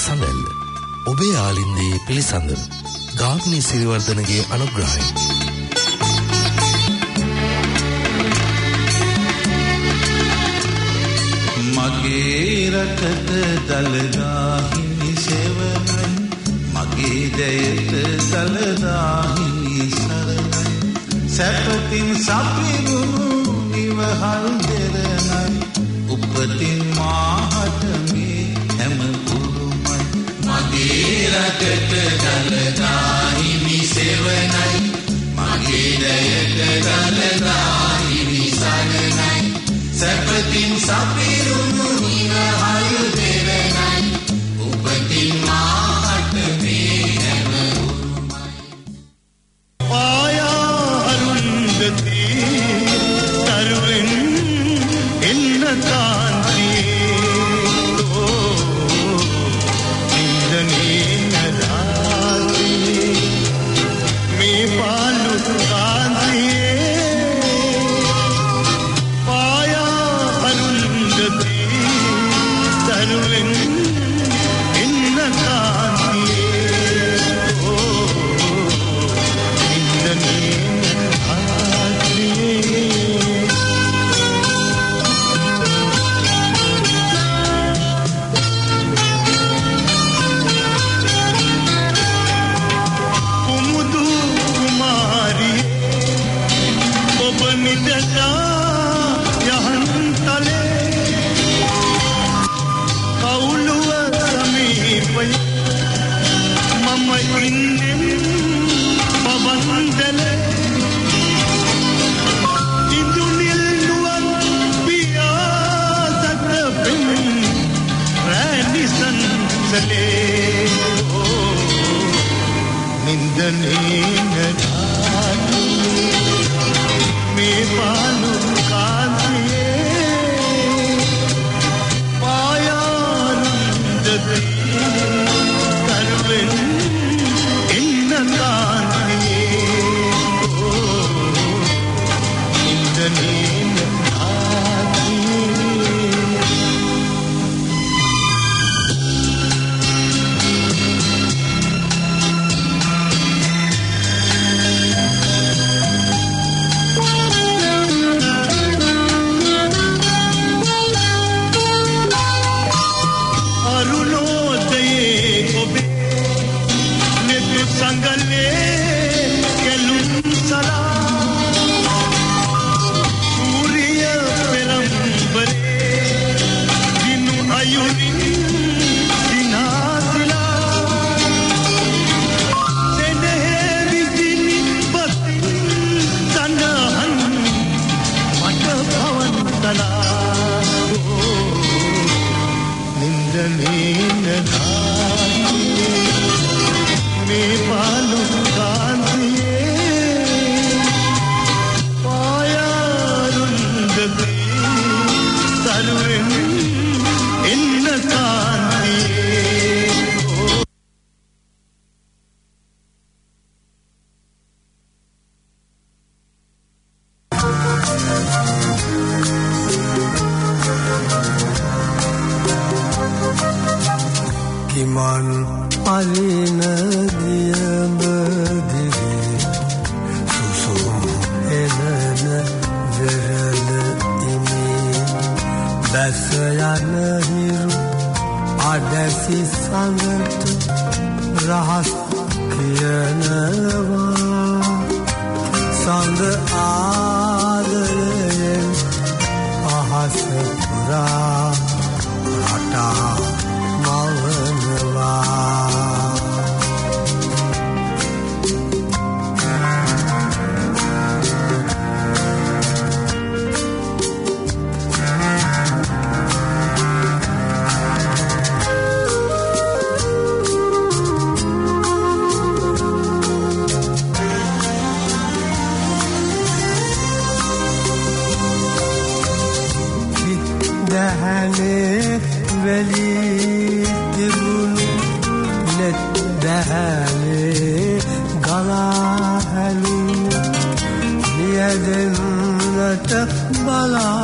සඳල්ල ඔබේ ආලින්දයේ පිළිසඳර ගාමිණී සිරිවර්ධනගේ අනුග්‍රහයෙන් මගේ රටට දළදා හිමි සෙවණයි මගේ ජයට දළදා හිමි සරණයි සැපතින් සපිරුණු නිවහල් දෙරණයි උපතින් මාහට මේ හැම උරුමයි මගේ රටට දළදා හිමි සෙවණයි මගේ ජයට දළදා හිමි සරණයි සැපතින් සපිරුණු නිවහල් දෙරණයි උපතින් මාහට මේ හැම උරුමයි පායා අරුන්දති තරුවෙන් එන්න කාන්තියේ නින්දනේ නදාතියේ මේ පාලු කාන්තියේ පායා අරුන්දති තරුවෙන් එන්න කාන්තියේ නින්දනේ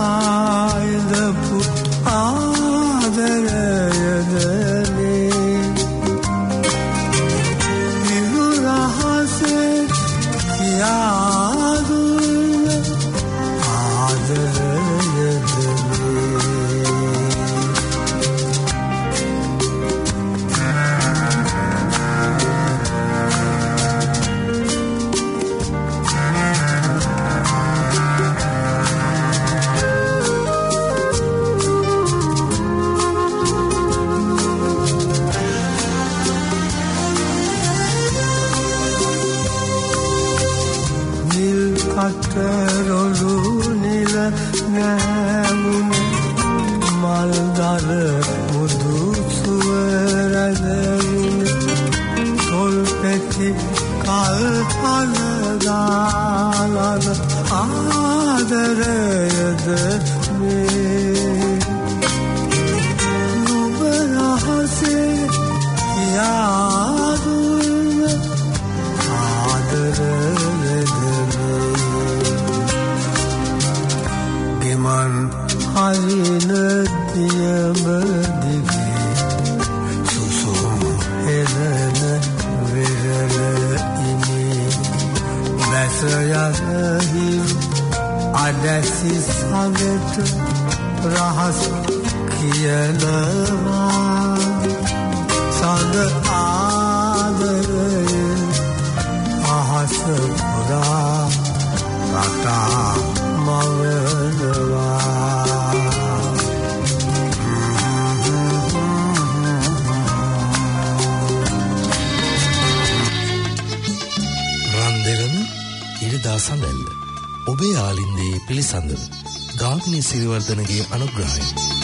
බලායදපු ආදරයදනේ රොළු නිල නැමුණ මල්දර මුදු සුව රැඳුණ තොල් පෙති කල් අනගාලන ආදරයද මේ නුඹ රහසේ යාදුන ආදරයද ගමන් හරින දියම දිගේ සුසුම් හෙලන විරල ඉනි බැස යනහි අදැසි සගට රහස් කියනවා සඳ ආදරයෙන් අහස පුරා රටා මවනවා රන්දෙරන ඉරිදා සඳල්ල ඔබේ ආලින්දේ පිළිසඳර ගාමිණී සිරිවර්ධනගේ අනුග්‍රහයෙන්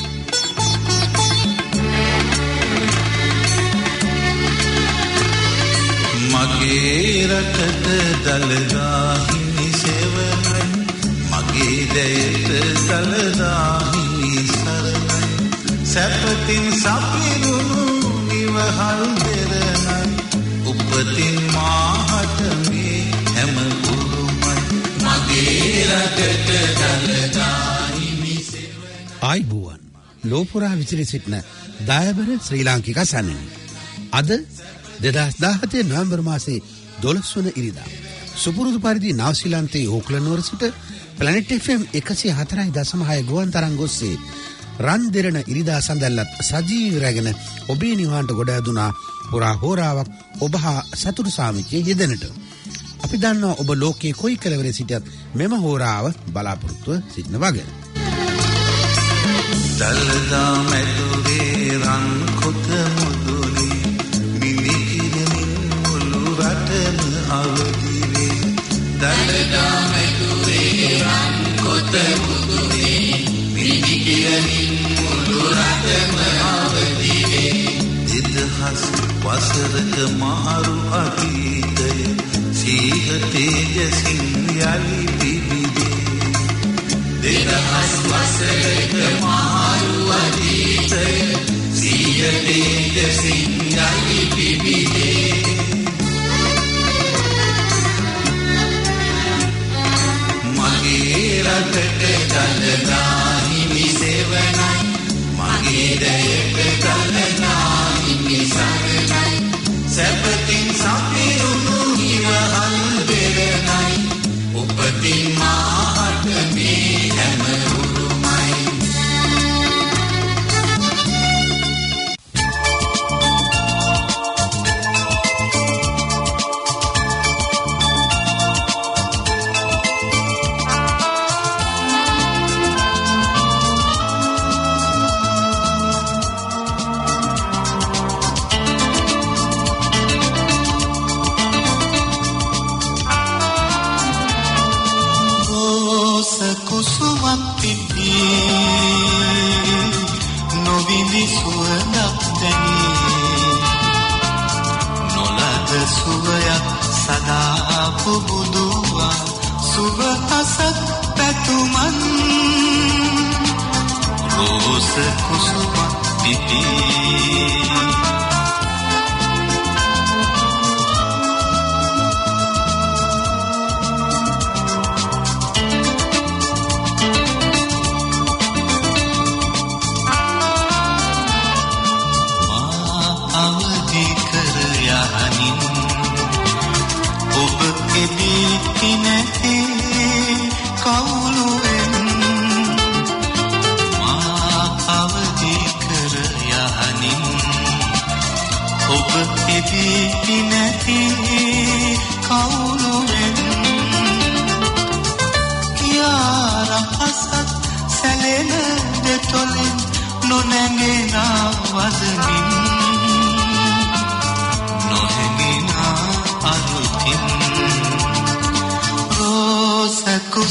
මගේ රටට දලදාහිමි සෙවණයි මගේ දැයට දලදාහිමි සරණයි සැපතින් සපිරුණු නිවහල් දෙරණයි උපතින් මාහට මේ හැම උරුමයි මගේ රටට දලදාහිමි සෙවණයි ආයිබුවන් ලෝපුරා විසිරී සිටින දායබර ශ්‍රී ලාංකික සන්නනි අද 2017 නොවැම්බර් මාසේ 12 වන ඉරිදා සුපුරුදු පරිදි නවසීලන්තයේ ඕක්ලන්ඩ් නුවර සිට ප්ලැනට් FM 104.6 ගුවන් තරංග ඔස්සේ රන් දෙරණ ඉරිදා සඳල්ලත් සජීවී රැගෙන ඔබේ නිවහනට ගොඩ ඇදුනා පුරා හෝරාවක් ඔබ හා සතුටු සාමිච්චයේ යෙදෙනට අපි දන්නවා ඔබ ලෝකයේ කොයි කෙළවරේ සිටියත් මෙම හෝරාව බලාපොරොත්තුව සිටින වගේ දලදා මැදුරේ රන් කොත මුදුනේ අවදිවේ දලදා මැදුරේ රන් කොත මුදුනේ මිනිකිරමින් මුළු රටම අවදිවේ දෙදහස් වසරක මහරු අතීතය සීහ තේජසින් යලි පිබිදේ දෙදහස් වසරක මහරු අතීතය සීහ තේජසින් යලි පිබිදේ මගේ රටට දලදාහිමි සෙවණයි මගේ දැයට දලදාහිමි සරණයි සැපතින් සපිරුණු නිවහල් දෙරණයි උපතින් මාහට මේ හැම උරුමයි සුවයක් සදා පුබුදුවා සුවහසක් පැතුමන් රෝස කුසුම පිපි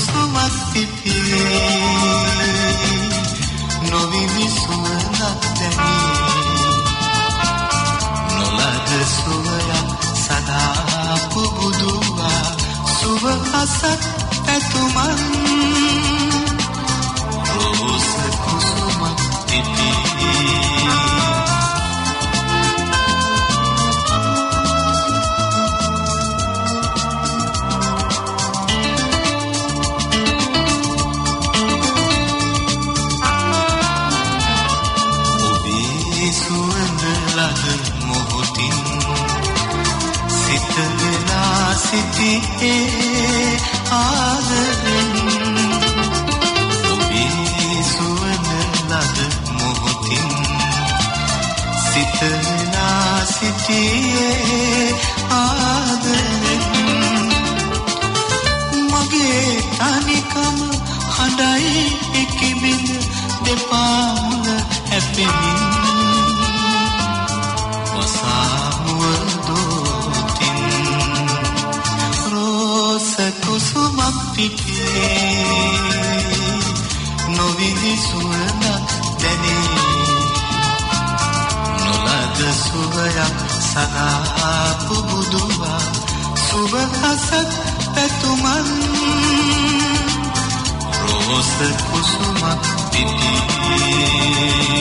කුසුමක් පිපි නොවිදි සුවඳක් දැනේ නොලද සුවයක් සදා පුබුදුවා සුව අසත් පැතුමන් රෝස කුසුමක් පිපි සිටියේ ආදරෙන් ඔබේ සුවඳ ලද මොහොතින් සිතලා සිටියේ ආදරෙන් මගේ තනිකම හඬයි එකිබිඳ දෙපාමුල හැපෙමින් කුසුමක් පිපේ නොවිදි සුවඳක් දැනේ නොලද සුවයක් සදා පුබුදුවා සුව අසත් පැතුමන් රෝස කුසුමක් පිපේ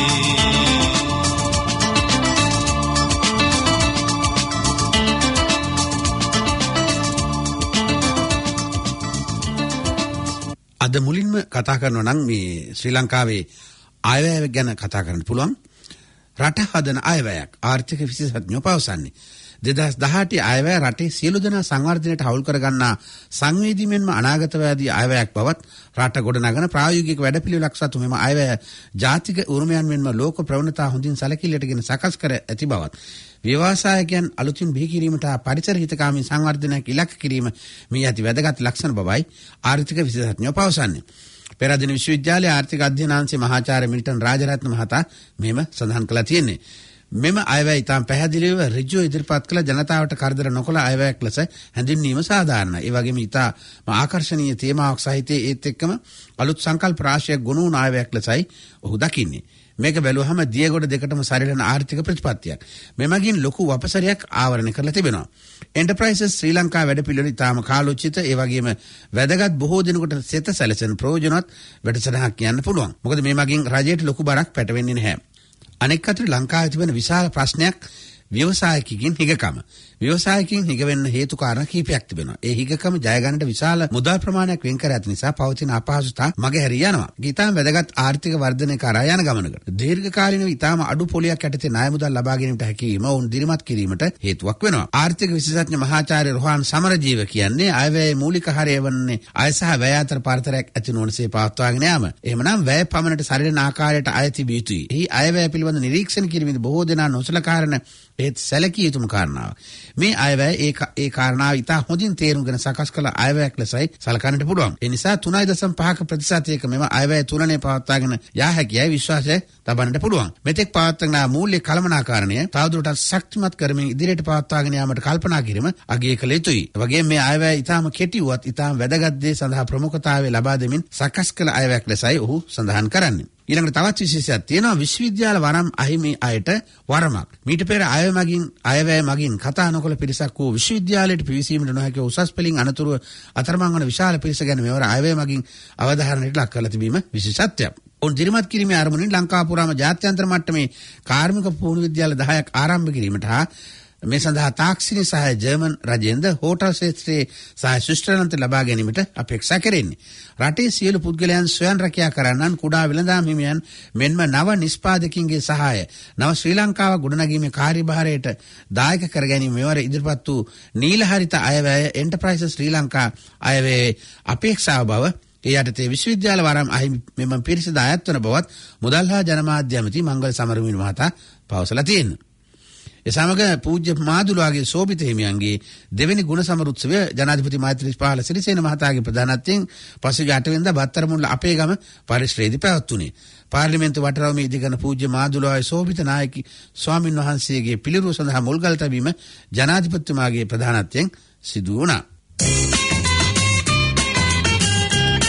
අද මුලින්ම කතා කරනවා නම් මේ ශ්‍රී ලංකාවේ අයවැය ගැන කතා කරන්න පුළුවන්. රට හදන අයවැයක් ආර්ථික විශේෂඥයෝ පවසන්නේ 2018 අයවැය රටේ සියලු දෙනා සංවර්ධනයට හවුල් කරගන්නා සංවේදී මෙන්ම අනාගතවාදී අයවැයක් බවත් රට ගොඩනගන ප්‍රායෝගික වැඩපිළිවෙලක් සතු මෙම අයවැය ජාතික උරුමයන් මෙන්ම ලෝක ප්‍රවණතා හොඳින් සැලකිල්ලටගෙන සකස් කර ඇති බවත් ව්‍යවසායකයන් අලුතින් බිහි කිරීමට පරිසර හිතකාමී සංවර්ධනයක් ඉලක්ක කිරීම මේ ඇති වැදගත් ලක්ෂණ බවයි ආර්ථික විශේෂඥයෝ පවසන්නේ. පෙරදින විශ්වවිද්‍යාලයේ ආර්ථික අධ්‍යයනාංශයේ මහාචාර්ය මිල්ටන් රාජරත්න මහතා මෙම සඳහන් කළා තියෙන්නේ. මෙම අයවැය ඉතාම පැහැදිලිව ඍජුව ඉදිරිපත් කළ ජනතාවට කරදර නොකළ අයවැයක් ලෙස හැඳින්වීම සාධාරණයි. ඒ වගේම ඉතා ආකර්ශනීය තේමාවක් සහිතේ ඒත් එක්කම අලුත් සංකල්ප රාශියක් ගොනු වුණ අයවැයක් ලෙසයි ඔහු දකින්නේ. මේක බැලුවහම දියගොඩ දෙකටම සරිලන ආර්ථික ප්‍රතිපත්තියක්. මෙමගින් ලොකු වපසරයක් ආවරණය කරලා තිබෙනවා. එන්ටර්ප්‍රයිසස් ශ්‍රී ලංකා වැඩපිළිවෙල ඉතාම කාලෝචිත ඒ වගේම වැදගත් බොහෝ දිනකට සෙත සැලසෙන ප්‍රයෝජනවත් වැඩසටහනක් කියන්න පුළුවන්. මොකද මේ මගින් රජයට ලොකු බරක් පැටවෙන්නේ නැහැ. අනෙක් අතට ලංකාවේ තිබෙන විශාල ප්‍රශ්නයක් ව්‍යවසායකිකින් හිගකම. ව්‍යවසායකින් හිගවෙන්න හේතු කාරණා කීපයක් තිබෙනවා. ඒ හිගකම ජය ගන්නට විශාල මුදල් ප්‍රමාණයක් වෙන් කර ඇති නිසා පවතින අපහසුතා මගහැරී යනවා. ඊටම වැදගත් ආර්ථික වර්ධනය කරා යන ගමනකට දීර්ඝකාලීනව ඊටම අඩු පොලියක් යටතේ ණය මුදල් ලබා ගැනීමට හැකියීම වුන් දිරිමත් කිරීමට හේතුවක් වෙනවා. ආර්ථික විශේෂඥ මහාචාර්ය රෝහන් සමරජීව කියන්නේ අයවැයේ මූලික හරය වන්නේ අය සහ වැය අතර පරතරයක් ඇති නොවනසේ පවත්වාගෙන යාම. එහෙමනම් වැය පමණට සරිලන ආකාරයට අය තිබිය යුතුයි. එහි අයවැය පිළිබඳ නිරීක්ෂණ කිරීමේදී බොහෝ දෙනා නොසලකාරන ඒත් සැලකිය යුතුම කාරණාව. මේ අයවැය ඒ කාරණාව ඉතා හොඳින් තේරුම්ගෙන සකස් කළ අයවැයක් ලෙසයි සලකන්නට පුළුවන්. ඒ නිසා 3.5% මෙම අයවැය තුලනේ පවත්වාගෙන යා හැකියි විශ්වාසය තබන්නට පුළුවන්. මෙතෙක් පවත්වන මූල්‍ය කළමනාකරණය තවදුරටත් ශක්තිමත් කරමින් ඉදිරියට පවත්වාගෙන යාමට කල්පනා කිරීම අගය කළ යුතුයි. ඒ වගේම මේ අයවැය ඉතාම කෙටි වුවත් ඉතාම වැදගත් දේ සඳහා ප්‍රමුඛතාවය ලබා දෙමින් සකස් කළ අයවැයක් ලෙසයි ඔහු සඳහන් කරන්නේ. ඊළඟට තවත් විශේෂයක් තියෙනවා විශ්වවිද්‍යාල වරම් අහිමි අයට වරමක්. මීට පෙර අයවැය මගින් කතා නොකළ පිරිසක් වූ විශ්වවිද්‍යාලයට පිවිසීමට නොහැකි උසස් පෙළින් අනතුරු අතරමං වන විශාල පිරිස ගැන මෙවර අයවැය මගින් අවධානයට ලක් කරලා තිබීම විශේෂත්වයක්. ඔවුන් දිරිමත් කිරීමේ අරමුණින් ලංකාව පුරාම ජාත්‍යන්තර මට්ටමේ කාර්මික පුහුණු විද්‍යාල 10ක් ආරම්භ කිරීමට හා මේ සඳහා තාක්ෂණික සහාය ජර්මන් රජයෙන්ද හෝටල් ක්ෂේත්‍රයේ සහාය ශිෂ්ටාන්ත ලබා ගැනීමට අපේක්ෂා කෙරෙන්නේ. රටේ සියලු පුද්ගලයන් ස්වයං රැකියා කරන්නන් කුඩා වෙළඳාම් හිමියන් මෙන්ම නව නිෂ්පාදකින්ගේ සහාය නව ශ්‍රී ලංකාව ගොඩනැගීමේ කාර්යභාරයට දායක කර ගැනීම මෙවර ඉදිරිපත් වූ නීලහරිත අයවැය එන්ටර්ප්‍රයිසස් ශ්‍රී ලංකා අයවැයේ අපේක්ෂාව බව ඒ යටතේ විශ්වවිද්‍යාල වරම් අහිමි මෙම පිරිසද අයත් වන බවත් මුදල් හා ජනමාධ්‍ය ඇමති මංගල සමරවීම මහතා පවසලා තියෙනවා. ඒ සමග පූජ්‍ය මාදුලාගේ සෝභිත හිමියන්ගේ දෙවෙනි ගුණ සමරුත්සවය ජනාධිපති මෛත්‍රීපාල සිරිසේන මහතාගේ ප්‍රධානත්වයෙන් පසුගිය 8 වෙනිදා බත්තරමුල්ල අපේගම පරිශ්‍රයේදී පැවැත්වුණේ. පාර්ලිමේන්තු වටරවුමේ ඉදිකරන පූජ්‍ය මාදුලාගේ සෝභිත නායක ස්වාමින් වහන්සේගේ පිළිරුව සඳහා මුල්ගල් තැබීම ජනාධිපතිතුමාගේ ප්‍රධානත්වයෙන් සිදු වුණා.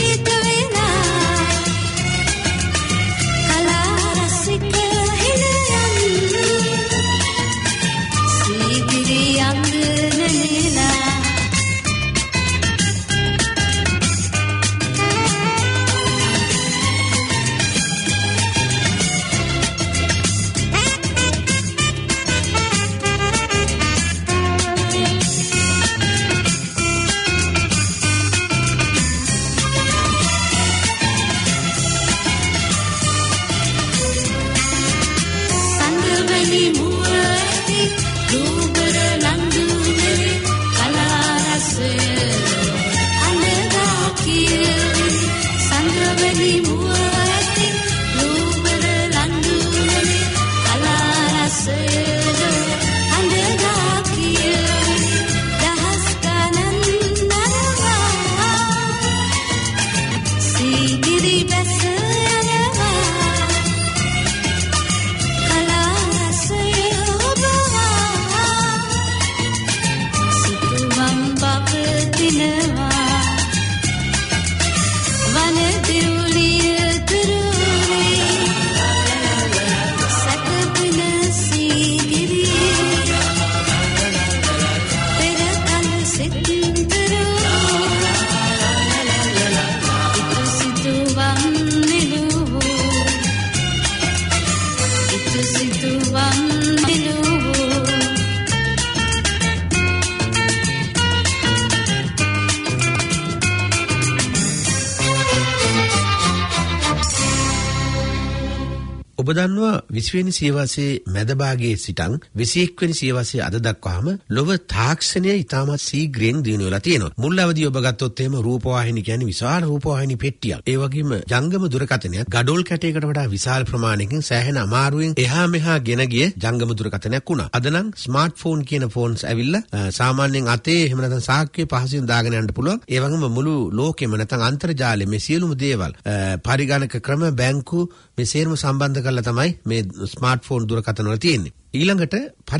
ඔබ දන්නවා 20 වෙනි සියවසේ මැද භාගයේ සිටන් 21 වෙනි සියවසේ අද දක්වාම ලොව තාක්ෂණය ඉතාමත් ශීඝ්‍රයෙන් දියුණු වෙලා තියෙනවා. මුල් අවදී ඔබ ගත්තොත් එහෙම රූපවාහිනී කියන්නේ විශාල රූපවාහිනී පෙට්ටියක්. ඒ වගේම ජංගම දුරකථනයක් ගඩොල් කැටයකට වඩා විශාල ප්‍රමාණයකින් සෑහෙන අමාරුවෙන් එහා මෙහා ගෙන ගිය ජංගම දුරකථනයක් වුණා. අද නම් ස්මාර්ට්ෆෝන් කියන ෆෝන්ස් ඇවිල්ලා සාමාන්‍යයෙන් අතේ එහෙම නැත්නම් සාක්කුවේ පහසුවෙන් දාගෙන යන්න පුළුවන්. ඒ වගේම මුළු ලෝකෙම නැත්නම් අන්තර්ජාලයේ මේ සියලුම දේවල් පරිගණක ක්‍රම බැංකු මේ සේරම සම්බන්ධ කරලා තමයි මේ ස්මාර්ට්ෆෝන් දුරකථන වල තියෙන්නේ. ඊළඟට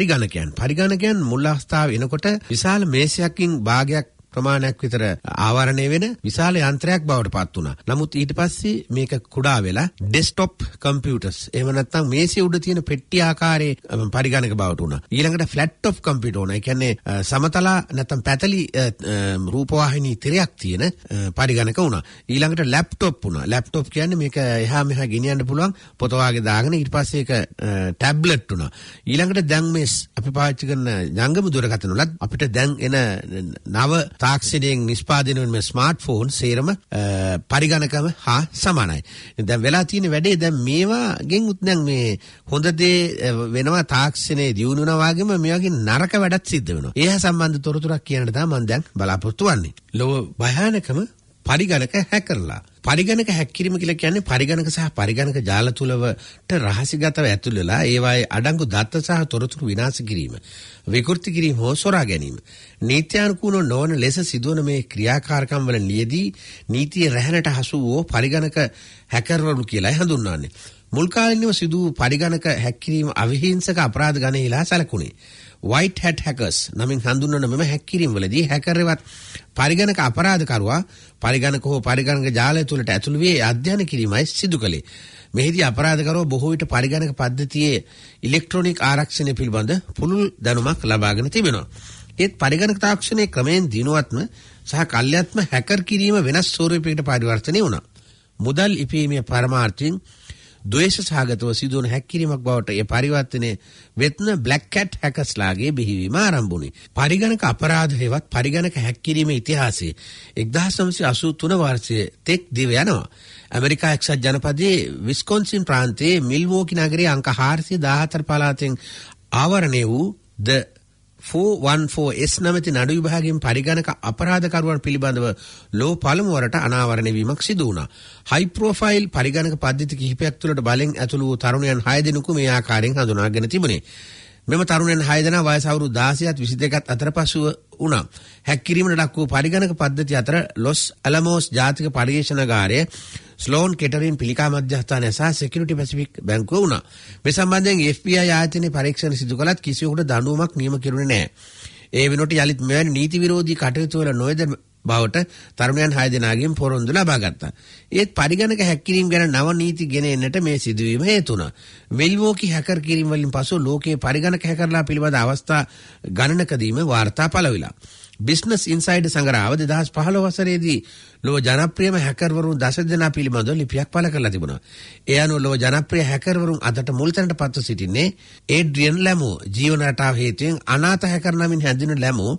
පරිගණකයන් මුල් අවස්ථාවේ එනකොට විශාල මේසයකින් භාගයක් ප්‍රමාණයක් විතර ආවරණය වෙන විශාල යන්ත්‍රයක් බවට පත් වුණා. නමුත් ඊට පස්සේ මේක කුඩා වෙලා ඩෙස්ක්ටොප් කම්පියුටර්ස් එහෙම නැත්නම් මේසෙ උඩ තියෙන පෙට්ටිය ආකාරයේ පරිගණක බවට වුණා. ඊළඟට ෆ්ලැට් ටොප් කම්පියුටර් උනා. ඒ කියන්නේ සමතලා නැත්නම් පැතලි රූපවාහිනී තිරයක් තියෙන පරිගණක වුණා. ඊළඟට ලැප්ටොප් වුණා. ලැප්ටොප් කියන්නේ මේක එහා මෙහා ගෙනියන්න පුළුවන් පොත වාගේ දාගෙන ඊට පස්සේ ඒක ටැබ්ලට් වුණා. ඊළඟට දැන් මේ අපි පාවිච්චි කරන ජංගම දුරකථන වලත් අපිට දැන් එන නව තාක්ෂණයෙන් නිෂ්පාදනය වන මේ ස්මාර්ට්ෆෝන් සේරම පරිගණකම හා සමානයි. දැන් වෙලා තියෙන වැඩේ දැන් මේවාගෙන් උත් දැන් මේ හොඳ දේ වෙනවා තාක්ෂණයේ දියුණු වෙනවා වගේම මේ වගේ නරක වැඩත් සිද්ධ වෙනවා. ඒ සම්බන්ධ තොරතුරක් කියන්න තමයි මම දැන් බලාපොරොත්තු වෙන්නේ. ලොව භයානකම පරිගණක හැක් කරලා. පරිගණක හැක් කිරීම කියලා කියන්නේ පරිගණක සහ පරිගණක ජාල තුලට රහසිගතව ඇතුල් වෙලා ඒවායේ අඩංගු දත්ත සහ තොරතුරු විනාශ කිරීම, විකෘති කිරීම හෝ සොරා ගැනීම. නීත්‍යානුකූල නොවන ලෙස සිදුවන මේ ක්‍රියාකාරකම් වල නියදී නීතිය රැහැනට හසු වූ පරිගණක හැකර්වරු කියලා හඳුන්වන්නේ. මුල් කාලේනීව සිදු වූ පරිගණක හැක් කිරීම අවිහිංසක අපරාධ ගණනේලා සැලකුණේ. white hat hackers නමින් හඳුන්වන මෙම හැක් කිරීම වලදී හැකර්වත් පරිගණක අපරාධකරුවා පරිගණක හෝ පරිගණක ජාලය තුළට ඇතුළු වී අධ්‍යයනය කිරීමයි සිදු කළේ. මෙහිදී අපරාධකරුවා බොහෝ විට පරිගණක පද්ධතියේ ඉලෙක්ට්‍රොනික ආරක්ෂණය පිළිබඳ පුළුල් දැනුමක් ලබාගෙන තිබෙනවා. ඒත් පරිගණක තාක්ෂණයේ ක්‍රමයෙන් දිනුවත්ම සහ කල්යත්ම හැකර් කිරීම වෙනස් ස්වරූපයකට පරිවර්තනය වුණා. මුදල් ඉපීමේ පරමාර්ථයෙන් ද්වේෂ සහගතව සිදුවන හැක් කිරීමක් බවට ඒ පරිවර්තනය වෙත්න බ්ලැක් කැට් හැකර්ස්ලාගේ බිහිවීම ආරම්භ වුණේ. පරිගණක අපරාධ හේවත් පරිගණක හැක් කිරීමේ ඉතිහාසයේ 1983 වර්ෂයේ තෙක් දිව යනවා. ඇමරිකා එක්සත් ජනපදයේ විස්කොන්සින් ප්‍රාන්තයේ මිල්වෝකි නගරයේ අංක 414 පළාතෙන් ආවරණය වූ ද 414S නමැති නඩු විභාගයෙන් පරිගණක අපරාධකරුවන් පිළිබඳව ලෝ පළමු වරට අනාවරණය වීමක් සිදු වුණා. හයි ප්‍රොෆයිල් පරිගණක පද්ධති කිහිපයක් තුළට බලෙන් ඇතුළු වූ තරුණයන් 6 දෙනෙකු මේ ආකාරයෙන් හඳුනාගෙන තිබුණේ. මෙම තරුණයන් 6 දෙනා වයස අවුරුදු 16ත් 22ත් අතර පසුව වුණා. හැක් කිරීමට ලක් වූ පරිගණක පද්ධති අතර ලොස් ඇලමෝස් ජාතික පරීක්ෂණාගාරය, ස්ලෝන් කෙටරින් පිළිකා මධ්‍යස්ථානය සහ සිකියුරිටි පැසිෆික් බැංකුව වුණා. මේ සම්බන්ධයෙන් FBI ආයතනයේ පරීක්ෂණ සිදු කළත් කිසිවෙකුට දඬුවමක් නියම කෙරුණේ නැහැ. ඒ වෙනුවට යලිත් මෙවැනි නීති විරෝධී කටයුතු වල නොයද බවට තරුණයන් 6 දෙනාගෙන් පොරොන්දු ලබා ගත්තා. ඒත් පරිගණක හැක් කිරීම ගැන නව නීති ගෙන එන්නට මේ සිදුවීම හේතු වුණා. මිල්වෝකි හැකර් කිරීම වලින් පසු ලෝකයේ පරිගණක හැකර්ලා පිළිබඳ අවස්ථා ගණනකදීම වාර්තා පළවිලා. බිස්නස් ඉන්සයිඩර් සංග්‍රහව 2015 වසරේදී ලෝක ජනප්‍රියම හැකර්වරුන් 10 දෙනා පිළිබඳව ලිපියක් පළ කරලා තිබුණා. ඒ අනුව ලෝක ජනප්‍රිය හැකර්වරුන් අදට මුල් තැනට පත්ව සිටින්නේ ඒඩ්‍රියන් ලැමෝ. ජීවන රටාව හේතුවෙන් අනාථ හැකර් නමින් හැඳින්වෙන ලැමෝ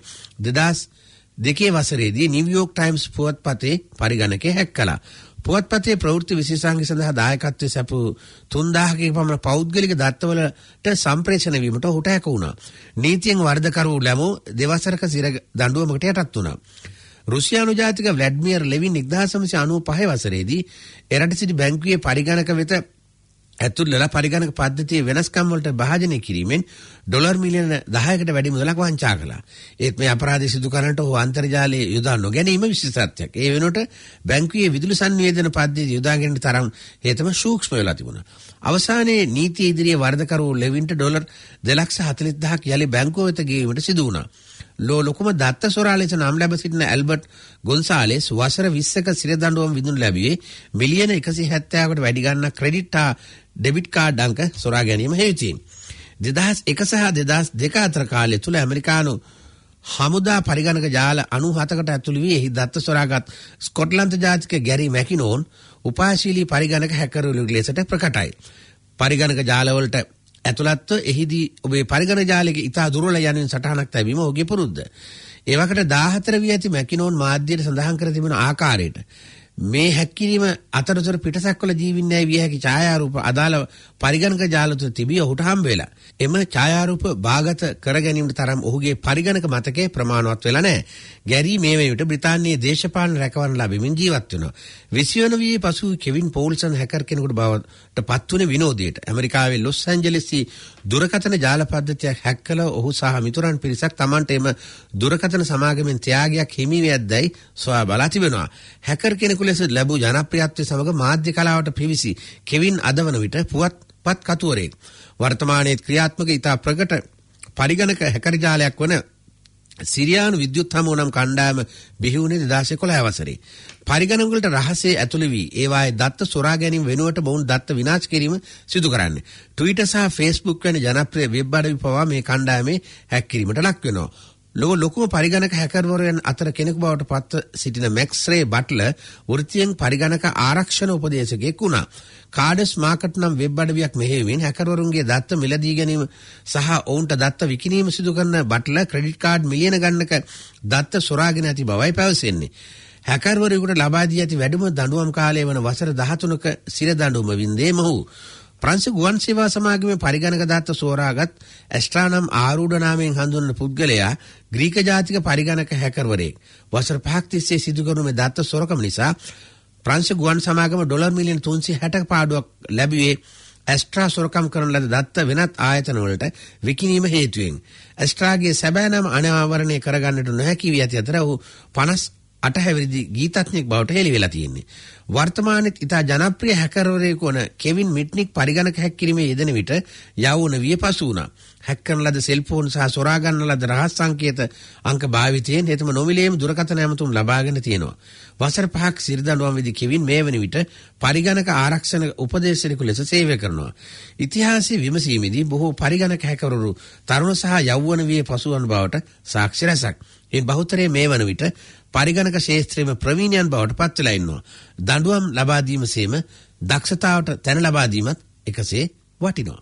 2002 වසරේදී නිව්යෝක් ටයිම්ස් පුවත්පතේ පරිගණකය හැක් කළා. පුවත්පතේ ප්‍රවෘත්ති විශේෂාංග සඳහා දායකත්වයේ සැපූ 3000ක පමණ පෞද්ගලික දත්තවලට සම්ප්‍රේෂණය වීමට ඔහුට හැක වුණා. නීතියෙන් වරදකරු ලැබූ දෙවසරක සිර දඬුවමකට යටත් වුණා. රුසියානු ජාතික ව්ලාඩිමිර් ලෙවින් 1995 වසරේදී එරට සිටි බැංකුවේ පරිගණක වෙත ඇතුල්ලා පරිගණක පද්ධතියේ වෙනස්කම් වලට භාජනය කිරීමෙන් ඩොලර් මිලියන 10කට වැඩි මුදලක් වංචා කළා. ඒත් මේ අපරාධය සිදු කරන්නට ඔහු අන්තර්ජාලයේ යොදා නොගැනීම විශේෂත්වයක්. ඒ වෙනුවට බැංකුවේ විදුලි සංවේදන පද්ධතිය යොදා ගැනීම තරම් හේතම සූක්ෂම වෙලා තිබුණා. අවසානයේ නීතිය ඉදිරියේ වරදකරු ලෙවින්ට ඩොලර් 2,40,000ක් යලි බැංකුව වෙත ගෙවීමට සිදු වුණා. ලොකුම දත්ත සොරා ලෙස නම් ලැබ සිටින ඇල්බර්ට් ගොන්සාලෙස් වසර 20ක සිර දඬුවම් විඳිනු ලැබුවේ මිලියන 170කට වැඩි ගණන් ක්‍රෙඩිට් හා ඩෙබිට් කාඩ් අංක සොරා ගැනීම හේතුවෙන්. 2001 සහ 2002 අතර කාලය තුල ඇමරිකානු හමුදා පරිගණක ජාල 97කට ඇතුළු වී එහි දත්ත සොරාගත් ස්කොට්ලන්ත ජාතික ගැරි මැකිනෝන් උපාශීලී පරිගණක හැකර්වරු ලෙසට ප්‍රකටයි. පරිගණක ජාලවලට ඇතුළත්ව එහිදී ඔබේ පරිගණක ජාලයක ඉතා දුර්වල යනින් සටහනක් තැබීම ඔහුගේ පුරුද්ද. ඒ වකට 14 වී ඇති මැකිනෝන් මාධ්‍යයට සඳහන් කර තිබෙන ආකාරයට මේ හැක්කිරීම අතරතුර පිටසක්වල ජීවින්නයි විය හැකි ඡායාරූප අදාළ පරිගණක ජාල තුළ තිබී ඔහුට හම්බ වෙලා. එම ඡායාරූප බාගත කර ගැනීමට තරම් ඔහුගේ පරිගණක මතකයේ ප්‍රමාණවත් වෙලා නැහැ. ගැරි මේ වෙනුවට බ්‍රිතාන්‍යයේ දේශපාලන රැකවරණ ලැබෙමින් ජීවත් වෙනවා. 20 වන වියේ පසු කෙවින් පෝල්සන් හැකර් කෙනෙකුට බවට පත්වුණේ විනෝදයට. ඇමරිකාවේ ලොස් ඇන්ජලිස්හි දුරකථන ජාල පද්ධතියක් හැක් කළ ඔහු සහ මිතුරන් පිරිසක් Tamanට එම දුරකථන සමාගමෙන් ත්‍යාගයක් හිමි වෙද්දයි සොයා බලා තිබෙනවා. හැකර් කෙනෙකු ලෙස ලැබූ ජනප්‍රියත්වය සමග මාධ්‍ය කලාවට පිවිසි කෙවින් අදවන විට පුවත්පත් කතුවරයෙක්. වර්තමානයේ ක්‍රියාත්මක ඉතා ප්‍රකට පරිගණක හැකර් ජාලයක් වන සිරියානු විද්‍යුත් හමුව නම් කණ්ඩායම බිහි වුණේ 2011 වසරේ. පරිගණක වලට රහසේ ඇතුළු වී ඒවායේ දත්ත සොරා ගැනීම වෙනුවට බවුන් දත්ත විනාශ කිරීම සිදු කරන්නේ. Twitter සහ Facebook වැනි ජනප්‍රිය වෙබ් අඩවි පවා මේ කණ්ඩායමේ හැක් කිරීමට ලක් වෙනවා. ලොකුම පරිගණක හැකර්වරයන් අතර කෙනෙකු බවට පත්ව සිටින මැක්ස් රේ බට්ලර් වෘත්තියෙන් පරිගණක ආරක්ෂණ උපදේශකයෙක් වුණා. කාඩස් මාකට් නම් වෙබ් අඩවියක් මෙහෙයමින් හැකර්වරුන්ගේ දත්ත මිලදී ගැනීම සහ ඔවුන්ට දත්ත විකිණීම සිදු කරන බට්ලර් ක්‍රෙඩිට් කාඩ් මිලියන ගණනක දත්ත සොරාගෙන ඇති බවයි පැවසෙන්නේ. හැකර්වරයෙකුට ලබා දී ඇති වැඩිම දඬුවම් කාලය වන වසර 13ක සිර දඬුවම වින්දේ මොහු. ප්‍රංශ ගුවන් සේවා සමාගමේ පරිගණක දත්ත සොරාගත් ඇස්ට්‍රානම් ආරූඪ නාමයෙන් හඳුන්වන පුද්ගලයා ග්‍රීක ජාතික පරිගණක හැකර්වරයෙක්. වසර 5ක් තිස්සේ සිදු කරන මේ දත්ත සොරකම නිසා ප්‍රංශ ගුවන් සමාගම ඩොලර් මිලියන 360ක පාඩුවක් ලැබුවේ ඇස්ට්‍රා සොරකම් කරන ලද දත්ත වෙනත් ආයතන වලට විකිණීම හේතුවෙන්. ඇස්ට්‍රාගේ සැබෑ නම අනාවරණය කරගන්නට නොහැකි වී ඇති අතර ඔහු 58 හැවිරිදි ගීතඥයෙක් බවට හෙළි වෙලා තියෙන්නේ. වර්තමානයේ ඉතා ජනප්‍රිය හැකර්වරයෙකු වන කෙවින් මිට්නික් පරිගණක හැක් කිරීමේ යෙදෙන විට යවුන විය පසු වුණා. හැක් කරන ලද සෙල්ෆෝන් සහ සොරා ගන්න ලද රහස් සංකේත අංක භාවිතයෙන් හෙතම නොමිලේම දුරකථන ඇමතුම් ලබාගෙන තියෙනවා. වසර 5ක් සිරිදඬුවම් විදි කෙවින් මේ වන විට පරිගණක ආරක්ෂණ උපදේශකයෙකු ලෙස සේවය කරනවා. ඉතිහාසයේ විමසීමේදී බොහෝ පරිගණක හැකර්වරු තරුණ සහ යෞවන වියේ පසු වන බවට සාක්ෂි රැසක්. ඒ බහුතරයේ මේ වන විට පරිගණක ශාස්ත්‍රයේ ප්‍රවීණයන් බවට පත් වෙලා ඉන්නවා. දඬුවම් ලබා දීම සේම දක්ෂතාවට තැන ලබා දීමත් එකසේ වටිනවා.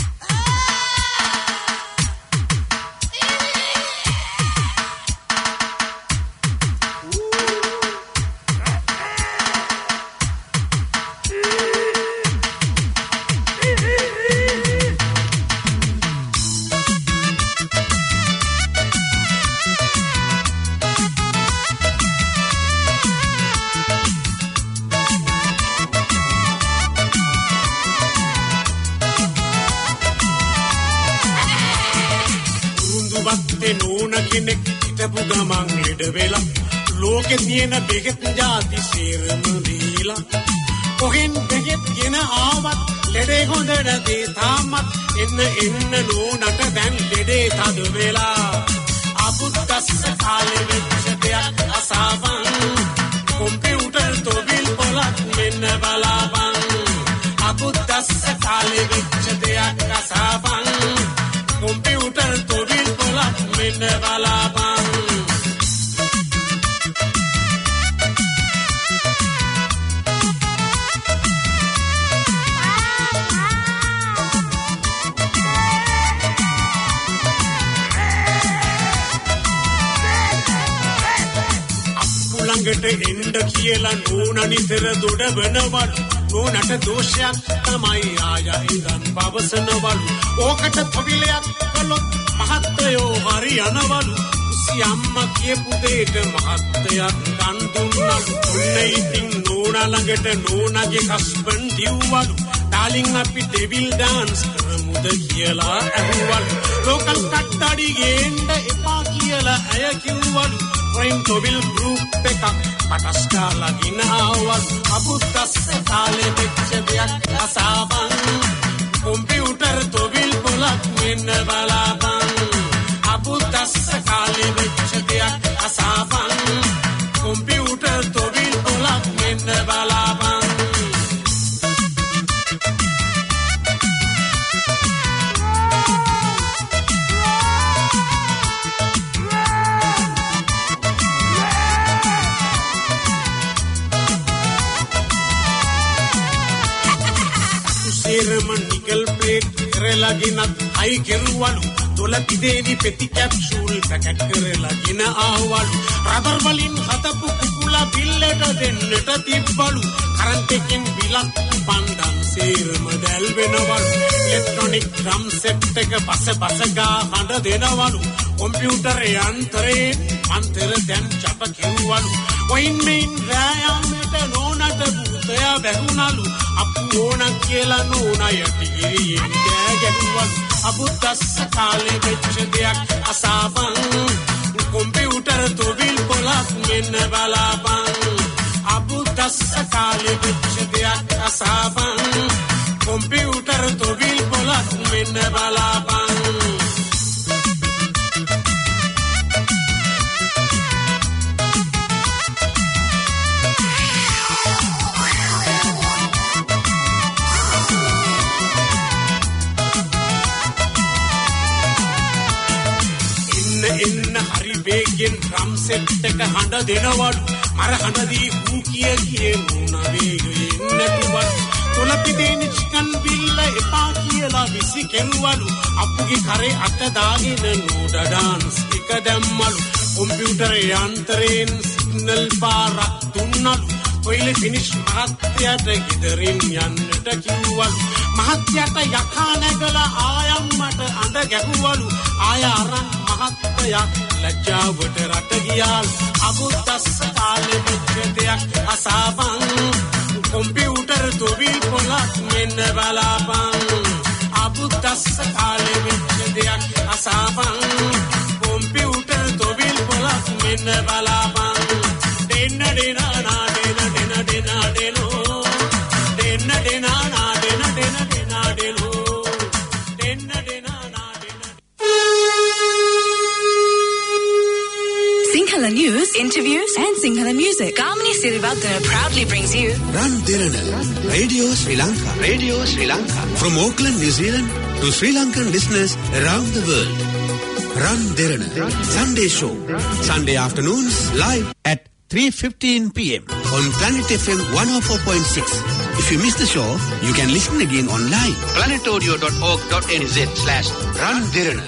ලෝකෙ තියෙන බෙහෙත් ಜಾති සේරම දීලා කොහෙන් බෙහෙත් ගෙන ආවත් ලෙඩේ හොඳ නැති තාමත් එන්න නෝනට දැන් ලෙඩේ තද වෙලා අපුත්තස්ස කාලේ වෙච්ච දෙයක් අසාවන් කොම්පියුටර් තොවිල් පොලක් මෙන්න බලාපන් අබුද්දස්ස කාලේ වෙච්ච දෙයක් අසාවන් කොම්පියුටර් තොවිල් පොලක් මෙන්න බලාපන් ළඟට එන්න කියලා නෝන නිතර දොඩවනවලු නෝනට දෝෂයක් තමයි ආය ඉඳන් පවසනවලු ඕකට තොවිලයක් කළොත් මහත්තයෝ හරි යනවලු සියම්මා කියපු දෙයට මහත්තයක් ගන් දුන්නලු ඔන්න ඉතින් නෝන ළඟට නෝනගේ හස්බන්ඩ් දිව්වලු ඩාලින් අපි ඩෙවිල් ඩාන්ස් කරමුද කියලා ඇහුවලු ලෝකල් කට්ටඩි ගේන්න එපා කියලා ඇය කිව්වලු Frame Tobil group එකක් පටස් කාලා ගිනාවත් අබුද්දස්ස කාලේ වෙච්ච දෙයක් අසාවන් කොම්පියුටර් තොවිල් පොලක් මෙන්න බලාපන් අබුද්දස්ස කාලේ වෙච්ච දෙයක් අසාවන් කොම්පියුටර් තොවිල් පොලක් මෙන්න බලාපන් නිකල් ප්ලේට් කරලා ගෙනත් අයි කෙරුවලු තොල පිදේනි පෙති කැප්සූල් පැකට් කරලා ගෙන ආවලු රබර් වලින් හදපු කුකුලා බිල්ලට දෙන්නට තිබ්බලු කරන්ට් එකෙන් බිලක් පණ්ඩම් සේරම දැල් වෙනවලු ඉලෙක්ට්‍රොනික ඩ්‍රම් සෙට් එක බස ගා හඬ දෙනවලු කොම්පියුටර් යන්ත්‍රේ අන්තර දැන් චප කෙරුවලු වයින් මේන් රායමට නෝනට පුතය බැහුණලු අපු ඕන කියලා නෝනා යටිගිරියෙන් ගෑගැහුවලු අබුද්දස්ස කාලේ වෙච්ච දෙයක් අසාවන් කොම්පියුටර් තොවිල් පොලක් මෙන්න බලාපන් අබුද්දස්ස කාලේ වෙච්ච දෙයක් අසාවන් කොම්පියුටර් තොවිල් පොලක් මෙන්න බලාපන් එන්න හරි වේගෙන් ඩ්‍රම් සෙට් එක හඬ දෙනවලු මර හඬදී ඌ කියේ නෝනා වේගෙන් නැතිවලු තොල පිටේනි චිකන් බිල්ල එපා කියලා විසි කෙරුවලු අපුගේ කරේ අත දාගෙන නෝඩ ඩාන්ස් එක දැම්මලු කොම්පියුටර් යන්ත්‍රයෙන් සිග්නල් පාරක් දුන්නලු ඔයිලේ ෆිනිෂ් මහත්තයාට ගෙදරින් යන්නට කිව්වලු මහත්තයාට යකා නැගලා ආයම්මට අඬ ගැහුවලු ආය අරන් මහත්තයා ලැජ්ජාවට රට ගියාල් අබුද්දස්ස කාලේ වෙච්ච දෙයක් අසාවන් කොම්පියුටර් තොවිල් පොලක් මෙන්න බලාපන් අබුද්දස්ස කාලේ වෙච්ච දෙයක් අසාවන් කොම්පියුටර් තොවිල් පොලක් මෙන්න බලාපන් දෙන්න දෙනා නා දෙන දෙනා දෙනෝ දෙන්න දෙනා නා දෙන දෙනා දෙනෝ දෙන්න දෙනා නා දෙන Sinhala news, interviews and Sinhala music. Kamini Sirivaddana proudly brings you Ran Derana, Radio Sri Lanka. Radio Sri Lanka. From Auckland, New Zealand to Sri Lankan listeners around the world. Ran Derana, Sunday show. Sunday afternoons live at 3:15 p.m. on Planet FM 104.6. If you miss the show, you can listen again online. planetaudio.org.nz/Ran Derana.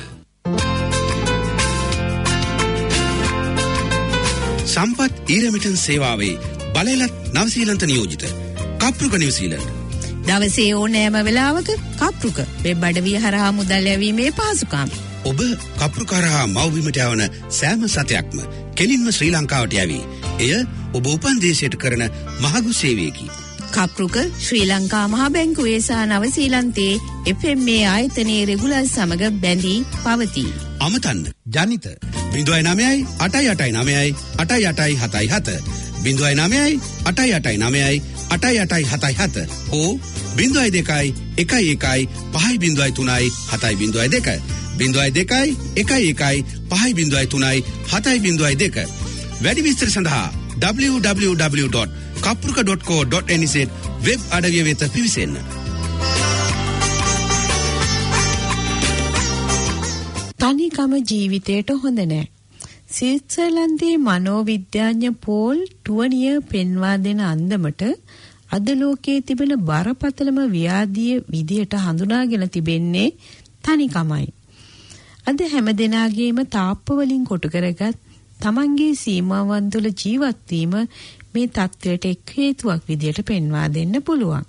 සම්පත් ඊරමිටන් සේවාවේ බලයලත් නවසීලන්ත නියෝජිත කප්රුක නිවසීලන්ත දවසේ ඕනෑම වෙලාවක කප්රුක web අඩවිය හරහා මුදල් යැවීමේ පහසුකම් ඔබ කප්රුක හරහා මව්බිමට යවන සෑම සතයක්ම කෙලින්ම ශ්‍රී ලංකාවට යවී එය ඔබ උපන් දේශයට කරන මහඟු සේවයකි කප්රුක ශ්‍රී ලංකා මහා බැංකුවේ සහ නවසීලන්තයේ FMA ආයතනයේ රෙගුලර් සමග බැඳී පවතී අමතන්න ජනිත 09 889 8877 09 889 8877 හෝ 02 11 503 702 02 11 503 702 වැඩි විස්තර සඳහා www.kapruka.co.nz වෙබ් අඩවිය වෙත පිවිසෙන්න. තනිකම ජීවිතයට හොඳ නෑ. ස්විට්සර්ලන්තයේ මනෝවිද්‍යාඥ පෝල් ටුවනිය පෙන්වා දෙන අන්දමට අද ලෝකයේ තිබෙන බරපතලම ව්‍යාධිය විදියට හඳුනාගෙන තිබෙන්නේ තනිකමයි. අද හැමදෙනාගේම තාප්ප වලින් කොටු කරගත් තමන්ගේ සීමාවන් තුළ ජීවත් වීම මේ තත්ත්වයට එක් හේතුවක් විදියට පෙන්වා දෙන්න පුළුවන්.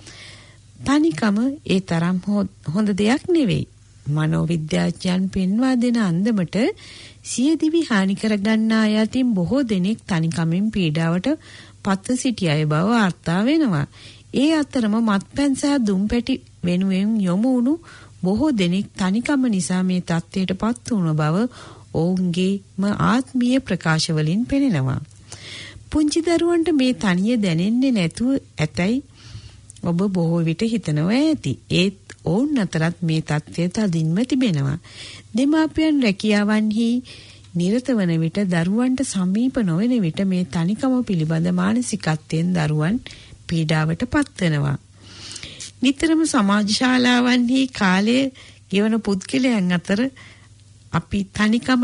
තනිකම ඒ තරම් හොඳ දෙයක් නෙවෙයි. මනෝවිද්‍යාඥයන් පෙන්වා දෙන අන්දමට සියදිවි හානි කරගන්නා අය අතින් බොහෝ දෙනෙක් තනිකමින් පීඩාවට පත්ව සිටි අය බව වාර්තා වෙනවා. ඒ අතරම මත්පැන් සහ දුම්පැටි වෙනුවෙන් යොමු වුණු බොහෝ දෙනෙක් තනිකම නිසා මේ තත්ත්වයට පත් වුණ බව ඔවුන්ගේම ආත්මීය ප්‍රකාශ වලින් පෙනෙනවා. පුංචි දරුවන්ට මේ තනිය දැනෙන්නේ නැතුව ඇතයි ඔබ බොහෝ විට හිතනවා ඇති. ඒත් ඔවුන් අතරත් මේ තත්ත්වය තදින්ම තිබෙනවා. දෙමාපියන් රැකියාවන්හි නිරත වන විට දරුවන්ට සමීප නොවන විට මේ තනිකම පිළිබඳ මානසිකත්වයෙන් දරුවන් පීඩාවට පත්වෙනවා. නිතරම සමාජ ශාලාවන්හි කාලය ගෙවන පුද්ගලයන් අතර අපි තනිකම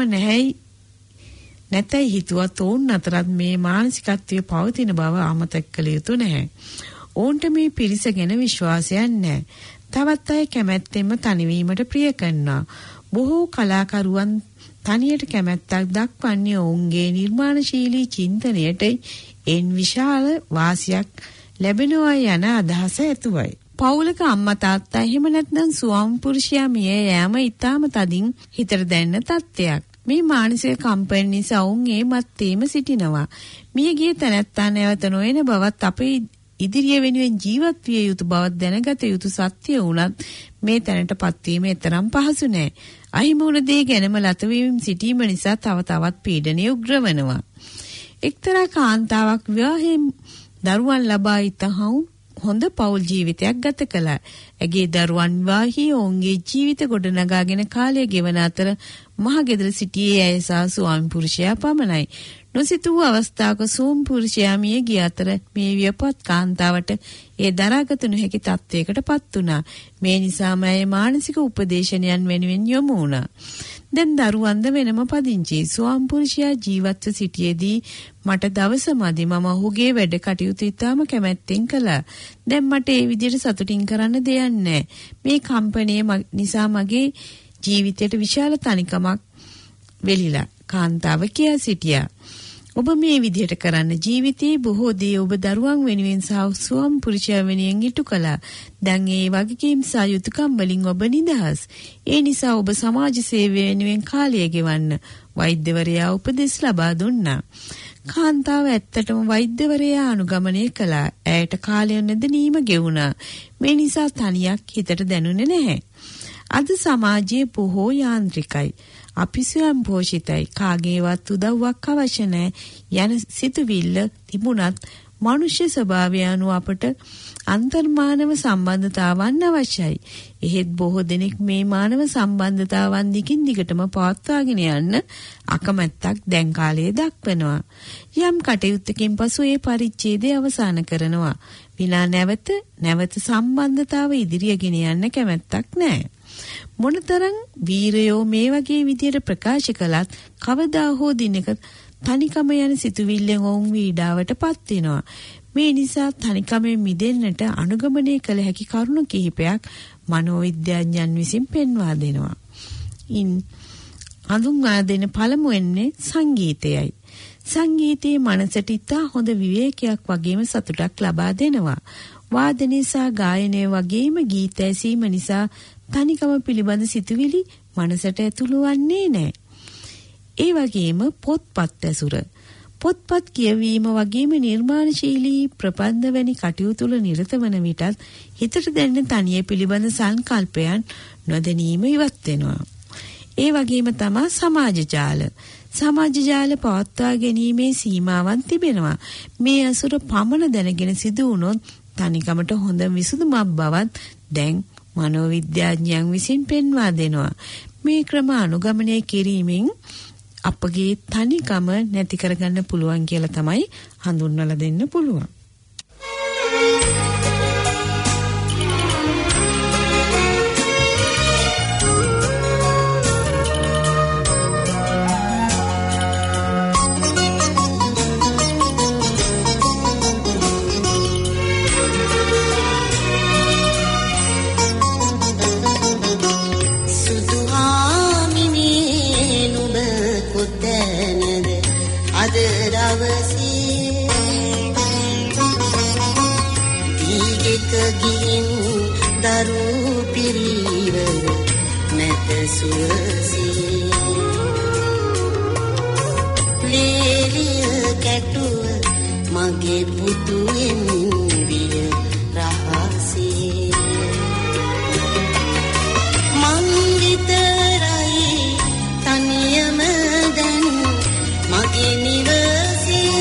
නැතයි හිතුවත් ඔවුන් අතරත් මේ මානසිකත්වය පවතින බව අමතක කළ යුතු නැහැ. ඔවුන්ට මේ පිරිස ගැන විශ්වාසයක් නැහැ. තවත් අය කැමැත්තෙන්ම තනිවීමට ප්‍රිය කරනවා. බොහෝ කලාකරුවන් තනියට කැමැත්තක් දක්වන්නේ ඔවුන්ගේ නිර්මාණශීලී චින්තනයට එන් විශාල වාසියක් ලැබෙනවා යන අදහස ඇතුවයි. පවුලක අම්මා තාත්තා එහෙම නැත්නම් ස්වාමි පුරුෂයා මිය යෑම ඊටාම තදින් හිතට දැනෙන තත්ත්වයක්. මේ මානසික කම්පන නිසා ඔවුන් ඒ මත්තේම සිටිනවා. මියගිය තැනැත්තා නැවත නොයන බවත් අපේ ඉදිරිය වෙනුවෙන් ජීවත් විය යුතු බවත් දැනගත යුතු සත්‍ය වුණත් මේ තැනටපත් වීම තරම් පහසු නෑ. අහිමි වුණ දේ ගැනම ලතවීම සිටීම නිසා තව තවත් පීඩනය උග්‍ර වෙනවා. එක්තරා කාන්තාවක් විවාහයෙන් දරුවන් ලබා ඉතහවුන් හොඳ පෞල් ජීවිතයක් ගත කළා. ඇගේ දරුවන් විවාහී ඔවුන්ගේ ජීවිත ගොඩනගාගෙන කාලය ගෙවන අතර මහගෙදර සිටියේ ඇය සහ ස්වාමි පුරුෂයා පමණයි. නොසිතූ අවස්ථාවක ස්වාමි පුරුෂයා මිය ගිය අතර මේ විපත් කාන්තාවට ඒ දරාගත නොහැකි තත්වයකට පත් වුණා. මේ නිසාම ඇය මානසික උපදේශනයන් වෙනුවෙන් යොමු වුණා. දැන් දරුවන්ද වෙනම පදිංචි. ස්වාමි පුරුෂයා ජීවත්ව සිටියේදී මට දවස මදි මම ඔහුගේ වැඩ කටයුතු ඉතාම කැමැත්තෙන් කළා. දැන් මට ඒ විදිහට සතුටින් කරන්න දෙයක් නැහැ. මේ කම්පැනි නිසා මගේ ජීවිතයට විශාල තනිකමක් වෙලිලා කාන්තාව කියා සිටියා. ඔබ මේ විදිහට කරන්න ජීවිතයේ බොහෝ දේ ඔබ දරුවන් වෙනුවෙන් සහ ස්වාමි පුරුෂයා වෙනුවෙන් ඉටු කළා. දැන් ඒ වගකීම් සහ යුතුයකම් වලින් ඔබ නිදහස්. ඒ නිසා ඔබ සමාජ සේවය වෙනුවෙන් කාලය ගෙවන්න වෛද්‍යවරයා උපදෙස් ලබා දුන්නා. කාන්තාව ඇත්තටම වෛද්‍යවරයා අනුගමනය කළා. ඇයට කාලය නැදීම ගෙවුණා. මේ නිසා තනියක් හිතට දැනුනේ නැහැ. අද සමාජයේ බොහෝ යාන්ත්‍රිකයි. අපි ස්වයං පෝෂිතයි. කාගේවත් උදව්වක් අවශ්‍ය නැහැ යන සිතුවිල්ල තිබුණත් මනුෂ්‍ය ස්වභාවය අනුව අපට අන්තර්මානව සම්බන්ධතාවන් අවශ්‍යයි. එහෙත් බොහෝ දෙනෙක් මේ මානව සම්බන්ධතාවන් දිගින් දිගටම පවත්වාගෙන යන්න අකමැත්තක් දැන් කාලයේ දක්වනවා. යම් කටයුත්තකින් පසු ඒ පරිච්ඡේදය අවසන් කරනවා. විනා නැවත සම්බන්ධතාව ඉදිරියගෙන යන්න කැමැත්තක් නැහැ. මොනතරම් වීරයෝ මේ වගේ විදියට ප්‍රකාශ කළත් කවදා හෝ දිනක තනිකම යන සිතුවිල්ලෙන් ඔවුන් පීඩාවටපත් වෙනවා. මේ නිසා තනිකමෙන් මිදෙන්නට අනුගමනය කළ හැකි කරුණු කිහිපයක් මනෝවිද්‍යාඥයන් විසින් පෙන්වා දෙනවා. හඳුන්වා දෙන පළමුවෙන්නේ සංගීතයයි. සංගීතයේ මනසට ඉතා හොඳ විවේකයක් වගේම සතුටක් ලබා දෙනවා. වාදනය සහ ගායනය වගේම ගීත ඇසීම නිසා තනිකම පිළිබඳ සිතුවිලි මනසට ඇතුළු වන්නේ නැහැ. ඒ වගේම පොත්පත් ඇසුර. පොත්පත් කියවීම වගේම නිර්මාණශීලී ප්‍රබන්ධ වැනි කටයුතු වල නිරත වන විටත් හිතට දැනෙන තනිය පිළිබඳ සංකල්පයන් නොදැනීම ඉවත් වෙනවා. ඒ වගේම තමයි සමාජ ජාල. සමාජ ජාල පවත්වා ගැනීමේ සීමාවන් තිබෙනවා. මේ අසුර පමණ දැනගෙන සිදු වුණොත් තනිකමට හොඳ විසඳුමක් බවත් දැන් මනෝවිද්‍යාඥයන් විසින් පෙන්වා දෙනවා. මේ ක්‍රම අනුගමනය කිරීමෙන් අපගේ තනිකම නැති කරගන්න පුළුවන් කියලා තමයි හඳුන්වලා දෙන්න පුළුවන්. මගේ පුතුෙන් විය රහසේ මං විතරයි තනියම දැන් මගේ නිවසේ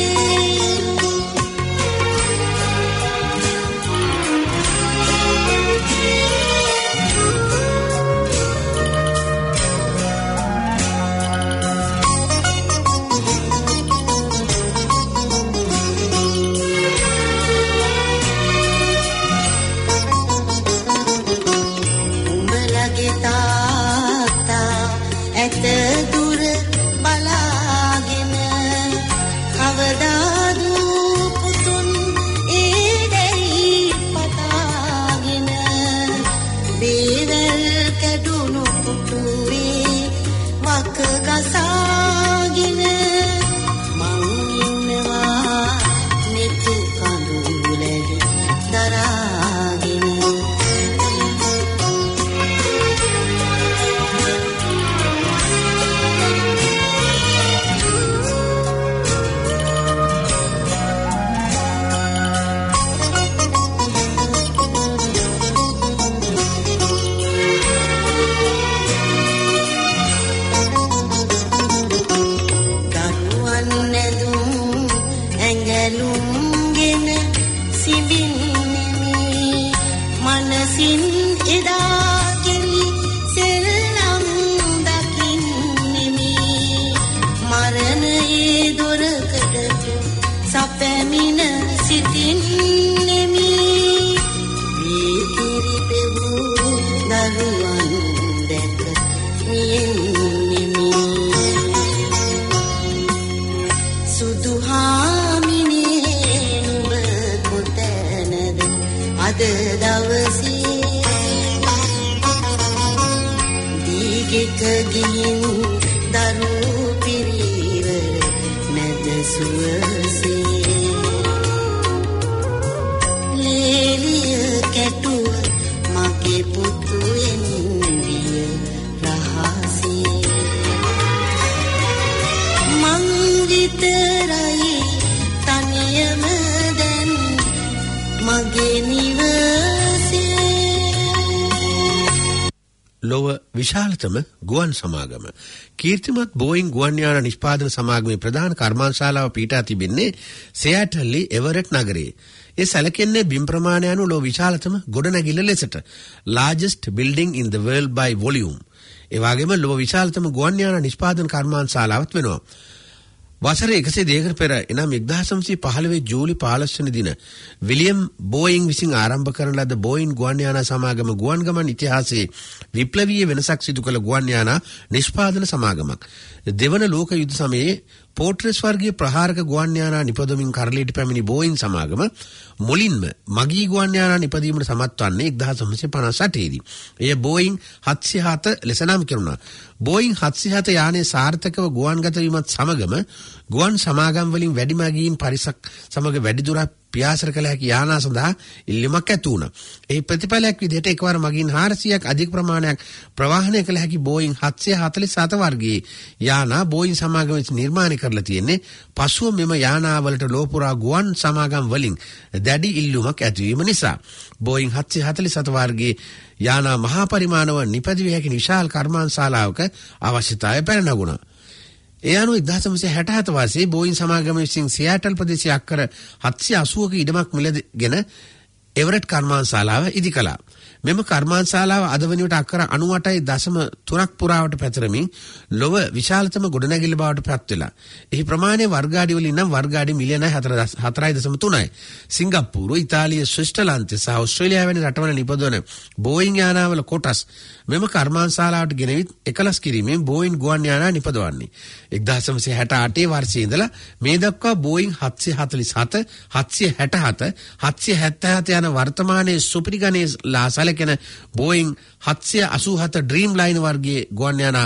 ලොව විශාලතම ගුවන් සමාගම කීර්තිමත් බෝයින් ගුවන් යාන නිෂ්පාදන සමාගමේ ප්‍රධාන කර්මාන්තශාලාව පිහිටා තිබෙන්නේ සියාටල්ලි එවරට් නගරයේ. ඒ සැලකෙන්නේ බිම් ප්‍රමාණය අනුව ලොව විශාලතම ගොඩනැගිල්ල ලෙසට largest building in the world by volume. ඒ වගේම ලොව විශාලතම ගුවන් යාන නිෂ්පාදන කර්මාන්තශාලාවක් වෙනවා. වසර 102කට පෙර එනම් 1915 ජූලි 15 වෙනි දින විලියම් බෝයින් විසින් ආරම්භ කරන ලද බෝයින් ගුවන් යානා සමාගම ගුවන් ගමන් ඉතිහාසයේ විප්ලවීය වෙනසක් සිදු කළ ගුවන් යානා නිෂ්පාදන සමාගමක්. දෙවන ලෝක යුද්ධ සමයේ පෝට්‍රස් වර්ගයේ ප්‍රහාරක ගුවන් යානා නිපදවමින් කරලියට පැමිණි බෝයින් සමාගම මුලින්ම මගී ගුවන් යානා නිපදීමට සමත් වන්නේ 1958 දී. එය බෝයින් 707 ලෙස නම් කෙරුණා. බෝයින් 707 යානයේ සාර්ථකව ගුවන්ගත වීමත් සමගම ගුවන් සමාගම් වලින් වැඩි මගීන් පරිසක් සමග වැඩි දුරක් පියාසර කළ හැකි යානා සඳහා ඉල්ලීමක් ඇති වුණා. ඒ ප්‍රතිඵලයක් විදිහට එකවර මගීන් 400ක් අධික ප්‍රමාණයක් ප්‍රවාහනය කළ හැකි බෝයින් 747 වර්ගයේ යානා බෝයින් සමාගම නිර්මාණය කරලා තියෙන්නේ. පසුව මෙම යානාවලට ලෝපුරා ගුවන් සමාගම් වලින් දැඩි ඉල්ලුමක් ඇතිවීම නිසා බෝයින් 747 වර්ගයේ යානා මහා පරිමාණව නිපදවිය හැකි විශාල කර්මාන්තශාලාවක අවශ්‍යතාවය පැන නගුණා. ඒ අනුව 1967 වර්ෂයේ බෝයින් සමාගම විසින් සියාටල් ප්‍රදේශයේ අක්කර 780ක ඉඩමක් මිලගෙන එවරට් කර්මාන්තශාලාව ඉදි කළා. මෙම කර්මාන්තශාලාව අද වෙනුවට අක්කර 98.3ක් පුරාවට පැතිරමින් ලොව විශාලතම ගොඩනැගිල්ල බවට පත් වෙලා. එහි ප්‍රමාණය වර්ගාඩි වලින් නම් වර්ගාඩි මිලියන 4.3යි. සිංගප්පූරු, ඉතාලිය, ස්විට්සර්ලන්තය සහ ඕස්ට්‍රේලියාව වැනි රටවල නිපදවන බෝයින් යානාවල කොටස් මෙම කර්මාන්තශාලාවට ගෙනවිත් එකලස් කිරීමෙන් බෝයින් ගුවන් යානා නිපදවන්නේ. 1968 වර්ෂයේ ඉඳලා මේ දක්වා බෝයින් 747, 767, 777 යන වර්තමානයේ සුපිරි ලා සැලකෙන බෝයින් 787 ඩ්‍රීම් ලයින් වර්ගයේ ගුවන් යානා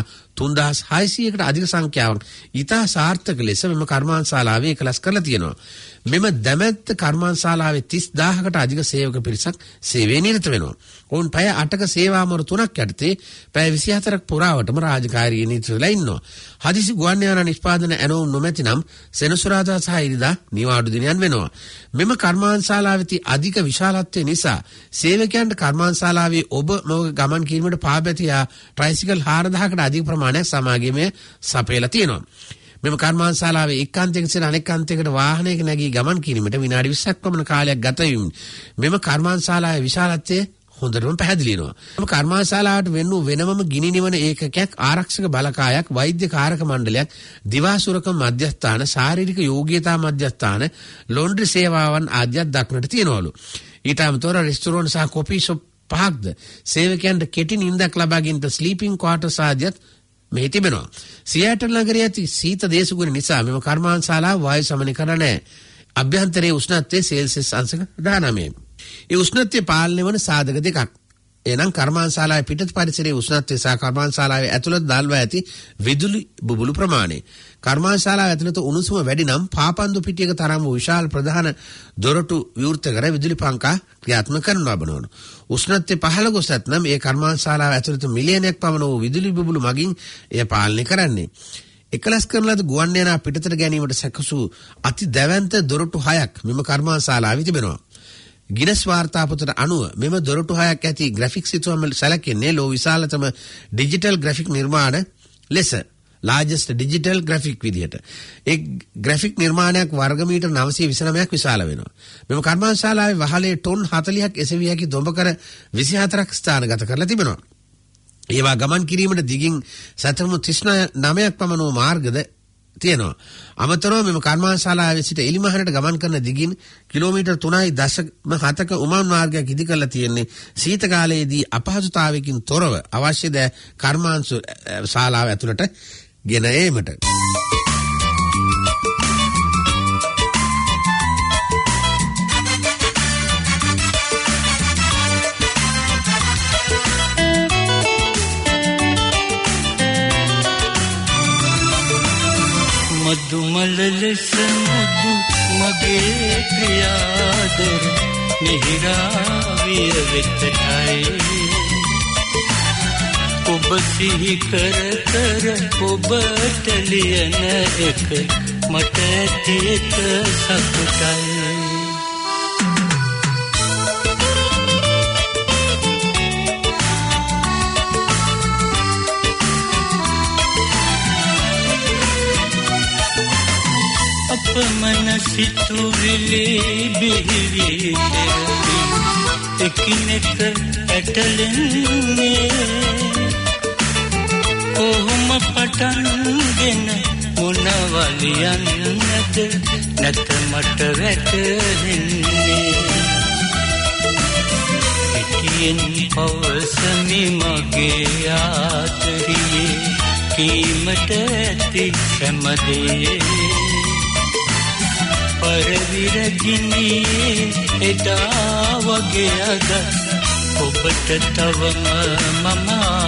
3600කට අධික සංඛ්‍යාවක් ඉතා සාර්ථක ලෙස මෙම කර්මාන්තශාලාවේ එකලස් කරලා තියෙනවා. මෙම දැමැත්ත කර්මාන්තශාලාවේ 30000කට අධික සේවක පිරිසක් සේවයේ නිරත වෙනවා. ඔවුන් පැය 8ක සේවාමර 3ක් යටතේ පැය 24ක් පුරාවටම රාජකාරියේ නිරත වෙලා ඉන්නවා. හදිසි ගුවන් යානා නිෂ්පාදන ඇනවුම් නොමැතිනම් සෙනසුරාදා සහ ඉරිදා නිවාඩු දිනයන් වෙනවා. මෙම කර්මාන්තශාලාවේ අධික විශාලත්වය නිසා සේවකයන්ට කර්මාන්තශාලාවේ ඔබ මොග ගමන් කිරීමට පාබැතියා ට්‍රයිසිකල් 4000කට අධික ප්‍රමාණයක් සමාගමේ සපයලා තියෙනවා. මෙම කර්මාන්තශාලාවේ එක් අන්තයක සිට අනෙක් අන්තයකට වාහනයක නැගී ගමන් කිරීමට විනාඩි 20ක් පමණ කාලයක් ගත වීම මෙම කර්මාන්තශාලාවේ විශාලත්වය හොඳටම පැහැදිලි වෙනවා. මෙම කර්මාන්තශාලාවට වෙන්නු වෙනමම ගිනි නිවන ඒකකයක්, ආරක්ෂක බලකායක්, වෛද්‍ය කාරක මණ්ඩලයක්, දිවාසුරකම් මධ්‍යස්ථාන, ශාරීරික යෝග්‍යතා මධ්‍යස්ථාන, ලොන්ඩ්‍රි සේවාවන් ආදියක් දක්නට තියෙනවලු. ඊට අමතරව රෙස්ටුරන්ට් සහ කොෆි ෂොප් 5ක්ද සේවකයන්ට කෙටි නිින්දක් ලබා ගැනීමට ස්ලීපින් ක්වාටර්ස් ආදියක් මෙහි තිබෙනවා. සියැටල් නගරයේ ඇති සීත දේශගුණ නිසා මෙම කර්මාන්තශාලාව වායු සමනීකරණය නැහැ. අභ්‍යන්තරයේ උෂ්ණත්වය සෙල්සියස් අංශක 19. ඒ උෂ්ණත්වය පාලනය වන සාධක දෙකක්. එනම් කර්මාන්තශාලාවේ පිටත පරිසරයේ උෂ්ණත්වය සහ කර්මාන්තශාලාවේ ඇතුළත දල්වා ඇති විදුලි බුබුලු ප්‍රමාණය. කර්මාන්තශාලාව ඇතුළත උණුසුම වැඩි නම් පාපන්දු පිටියක තරම් වූ විශාල ප්‍රධාන දොරටු විවෘත කර විදුලි පංකා ක්‍රියාත්මක කරනු ලබනවා. උෂ්ණත්වය පහළ ගොස් නැත්නම් ඒ කර්මාන්තශාලාව ඇතුළත මිලියනයක් පමණ වූ විදුලි බුබුලු මගින් එය පාලනය කරන්නේ. එකලස් කරන ලද ගුවන් යානා පිටතට ගැනීමට සැකසූ අති දැවැන්ත දොරටු 6ක් මෙම කර්මාන්තශාලාවේ තිබෙනවා. ගිනස් වාර්තාපොතට අනුව මෙම දොරටු 6ක් ඇති ග්‍රැෆික් සිතුවම් සැලකෙන්නේ ලෝ විශාලතම ඩිජිටල් ග්‍රැෆික් නිර්මාණ ලෙස. largest digital graphic විදිහට. ඒ ග්‍රැෆික් නිර්මාණයක් වර්ග මීටර් 929ක් විශාල වෙනවා. මෙම කර්මාන්තශාලාවේ වහලේ ටොන් 40ක් එසවිය හැකි දොඹකර 24ක් ස්ථානගත කරලා තිබෙනවා. ඒවා ගමන් කිරීමට දිගින් සැතපුම් 39ක් පමණ වූ මාර්ගද තියෙනවා. අමතරව මෙම කර්මාන්තශාලාවේ සිට එලිමහරට ගමන් කරන දිගින් කිලෝමීටර් 3.7ක උමං මාර්ගයක් ඉදි කරලා තියෙන්නේ සීත කාලයේදී අපහසුතාවයකින් තොරව අවශ්‍ය ද කර්මාන්තශාලාව ඇතුළට ගෙන ඒමට. මදුමල ලෙස මුදු මගේ ප්‍රියාදර මිහිරාවිය වෙතටයි ඔබ සිහි කර කර ඔබට ලියන එක මට ඇති එක සතුටයි. අපමණ සිතුවිලි බිහිවි කෙරෙහි එකිනෙක ඇටලෙන්නේ කොහොම පටන්ගෙන මොනවලියන්නද නැත මට වැටහෙන්නේ. පිටියෙන් පවසමි මගේ ආදරියේ කීමට ඇති සැමදේ පරවිරගිනියේ එදා වගේ අද ඔබට තවම මම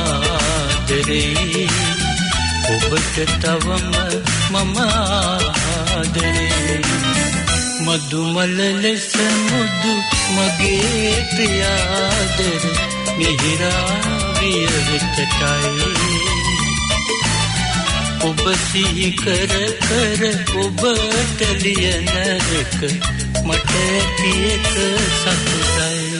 ආදරේ ඔබට තවම මම ආදරේ. මදුමල ලෙස මුදු මගේ ප්‍රියාදර මිහිරාවිය වෙතටයි ඔබ සිහි කර කර ඔබට ලියන එක මට ඇති එක සතුටයි.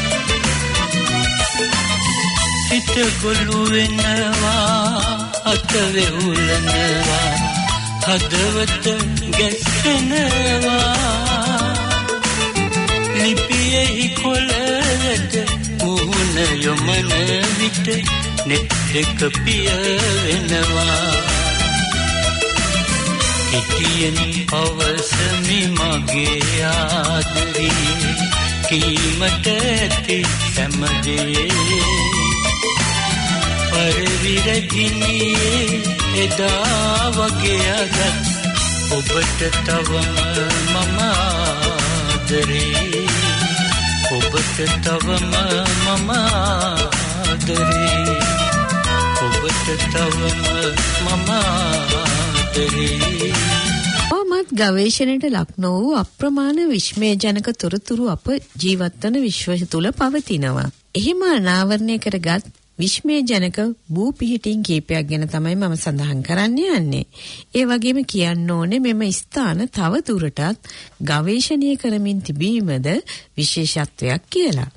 සිත ගොළු වෙනවා අත වෙවුලනවා හදවත ගැස්සෙනවා ලිපියෙහි කොළයට මුහුණ යොමන විට නෙත් දෙක පිය වෙනවා කෙටියෙන් අවසමි මගේ ආදරේ කීමට ඇති සැමදේ පරවිරගිනියේ එදා වගේ අදත් ඔබට තවම මම ආදරේ ඔබට තවම මම ආදරේ ඔබට තවම මම ආදරේ මත් ගවේෂණයට ලක් නොවූ අප්‍රමාණ විශ්මයජනක තොරතුරු අප ජීවත්වන විශ්වය තුල පවතිනවා. එහෙම අනාවරණය කරගත් විශ්මයජනක භූ පිහිටින් කීපයක් ගැන තමයි මම සඳහන් කරන්න යන්නේ. ඒ වගේම කියන්න ඕනේ මෙම ස්ථාන තව දුරටත් ගවේෂණය කරමින් තිබීමද විශේෂත්වයක් කියලා.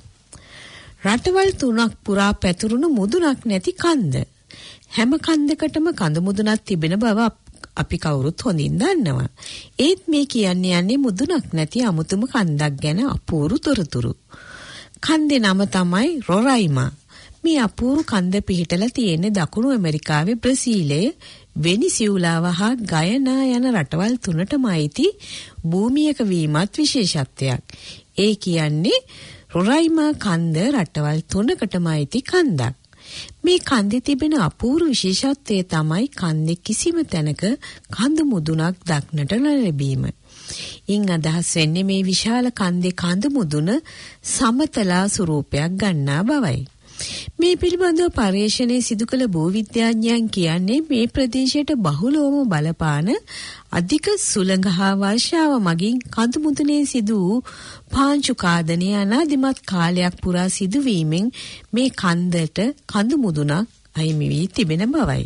රටවල් 3ක් පුරා පැතුරුණු මුදුනක් නැති කන්ද. හැම කන්දකටම කඳ මුදුනක් තිබෙන බව අපි කවුරුත් හොඳින් දන්නවා. ඒත් මේ යන්නේ මුදුනක් නැති අමුතුම කන්දක් ගැන අපූර්ව තොරතුරු. කන්දේ නම තමයි රොරයිමා. මේ අපූර්ව කන්ද පිහිටලා තියෙන්නේ දකුණු ඇමරිකාවේ බ්‍රසීලයේ වෙනිසියුලාව හා ගයනා යන රටවල් 3ටම අයිති භූමියක වීමත් විශේෂත්වයක්. ඒ කියන්නේ රොරයිමා කන්ද රටවල් 3කටම අයිති කන්දක්. මේ කන්දේ තිබෙන අපූර්ව විශේෂත්වය තමයි කන්දේ කිසිම තැනක කඳ මුදුනක් දක්නට ලැබීම. ඉන් අදහස් වෙන්නේ මේ විශාල කන්දේ කඳ මුදුන සමතලා ස්වරූපයක් ගන්නා බවයි. මේ පිළිබඳව පර්යේෂණයේ සිදු කළ භූවිද්‍යාඥයන් කියන්නේ මේ ප්‍රදේශයට බහුලවම බලපාන අධික සුළඟ හා වර්ෂාව මගින් කඳු මුදුනේ සිදු වූ පාංචු කාදනය අනාදිමත් කාලයක් පුරා සිදුවීමෙන් මේ කන්දට කඳු මුදුනක් අහිමි වී තිබෙන බවයි.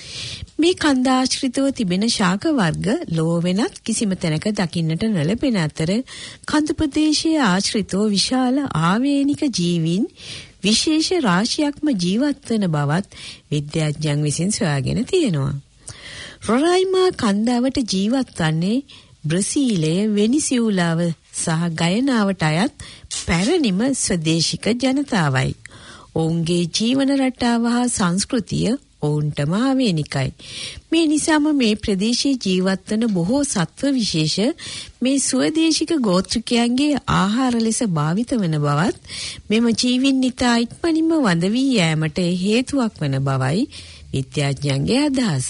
මේ කන්ද ආශ්‍රිතව තිබෙන ශාක වර්ග ලෝ වෙනත් කිසිම තැනක දකින්නට නොලැබෙන අතර කඳු ප්‍රදේශයේ ආශ්‍රිතව විශාල ආවේනික ජීවීන් විශේෂ රාශියක්ම ජීවත් වන බවත් විද්‍යාඥයන් විසින් සොයාගෙන තියෙනවා. රොරයිමා කන්දාවට ජීවත් වන්නේ බ්‍රසීලයේ වෙනිසියුලාව සහ ගයනාවට අයත් පැරණිම ස්වදේශික ජනතාවයි. ඔවුන්ගේ ජීවන රටාව හා සංස්කෘතිය ඔවුන්ටම ආවේනිකයි. මේ නිසාම මේ ප්‍රදේශයේ ජීවත් වන බොහෝ සත්ව විශේෂ මේ ස්වදේශික ගෝත්‍රිකයන්ගේ ආහාර ලෙස භාවිත වන බවත් මෙම ජීවීන් නිතා ඉක්මනින්ම වඳ වී යෑමට හේතුවක් වන බවයි විද්‍යාඥයන්ගේ අදහස.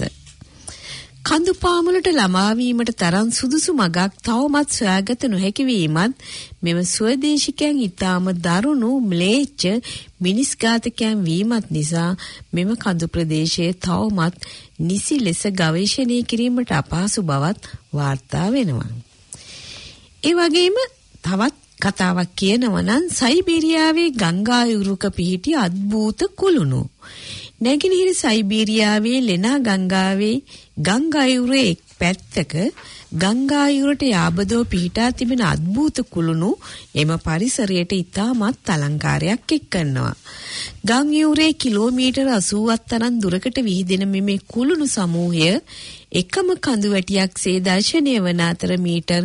කඳු පාමුලට ළමා වීමට තරම් සුදුසු මගක් තවමත් සොයාගත නොහැකි වීමත් මෙම ස්වදේශිකයන් ඊටම දරුණු ම්ලේච්ඡ මිනිස් ඝාතකයන් වීමත් නිසා මෙම කඳු ප්‍රදේශයේ තවමත් නිසි ලෙස ගවේෂණය කිරීමට අපහසු බවත් වාර්තා වෙනවා. ඒ වගේම තවත් කතාවක් කියනවා නම් සයිබීරියාවේ ගංගා යුරුක පිහිටි අద్භූත කුළුණු. නැගෙනහිර සයිබීරියාවේ ලෙනා ගංගාවේ ගංගායුරේ එක් පැත්තක ගංගායුරට යාබදව පිහිටා තිබෙන අద్භූත කුළුණු එම පරිසරයට ඉතාමත් අලංකාරයක් එක්කනවා. ගංගායුරේ කිලෝමීටර 80ක් තරම් දුරකට විහිදෙන මේ කුළුණු සමූහය එකම කඳු වැටියක්සේ දර්ශනය වන අතර මීටර්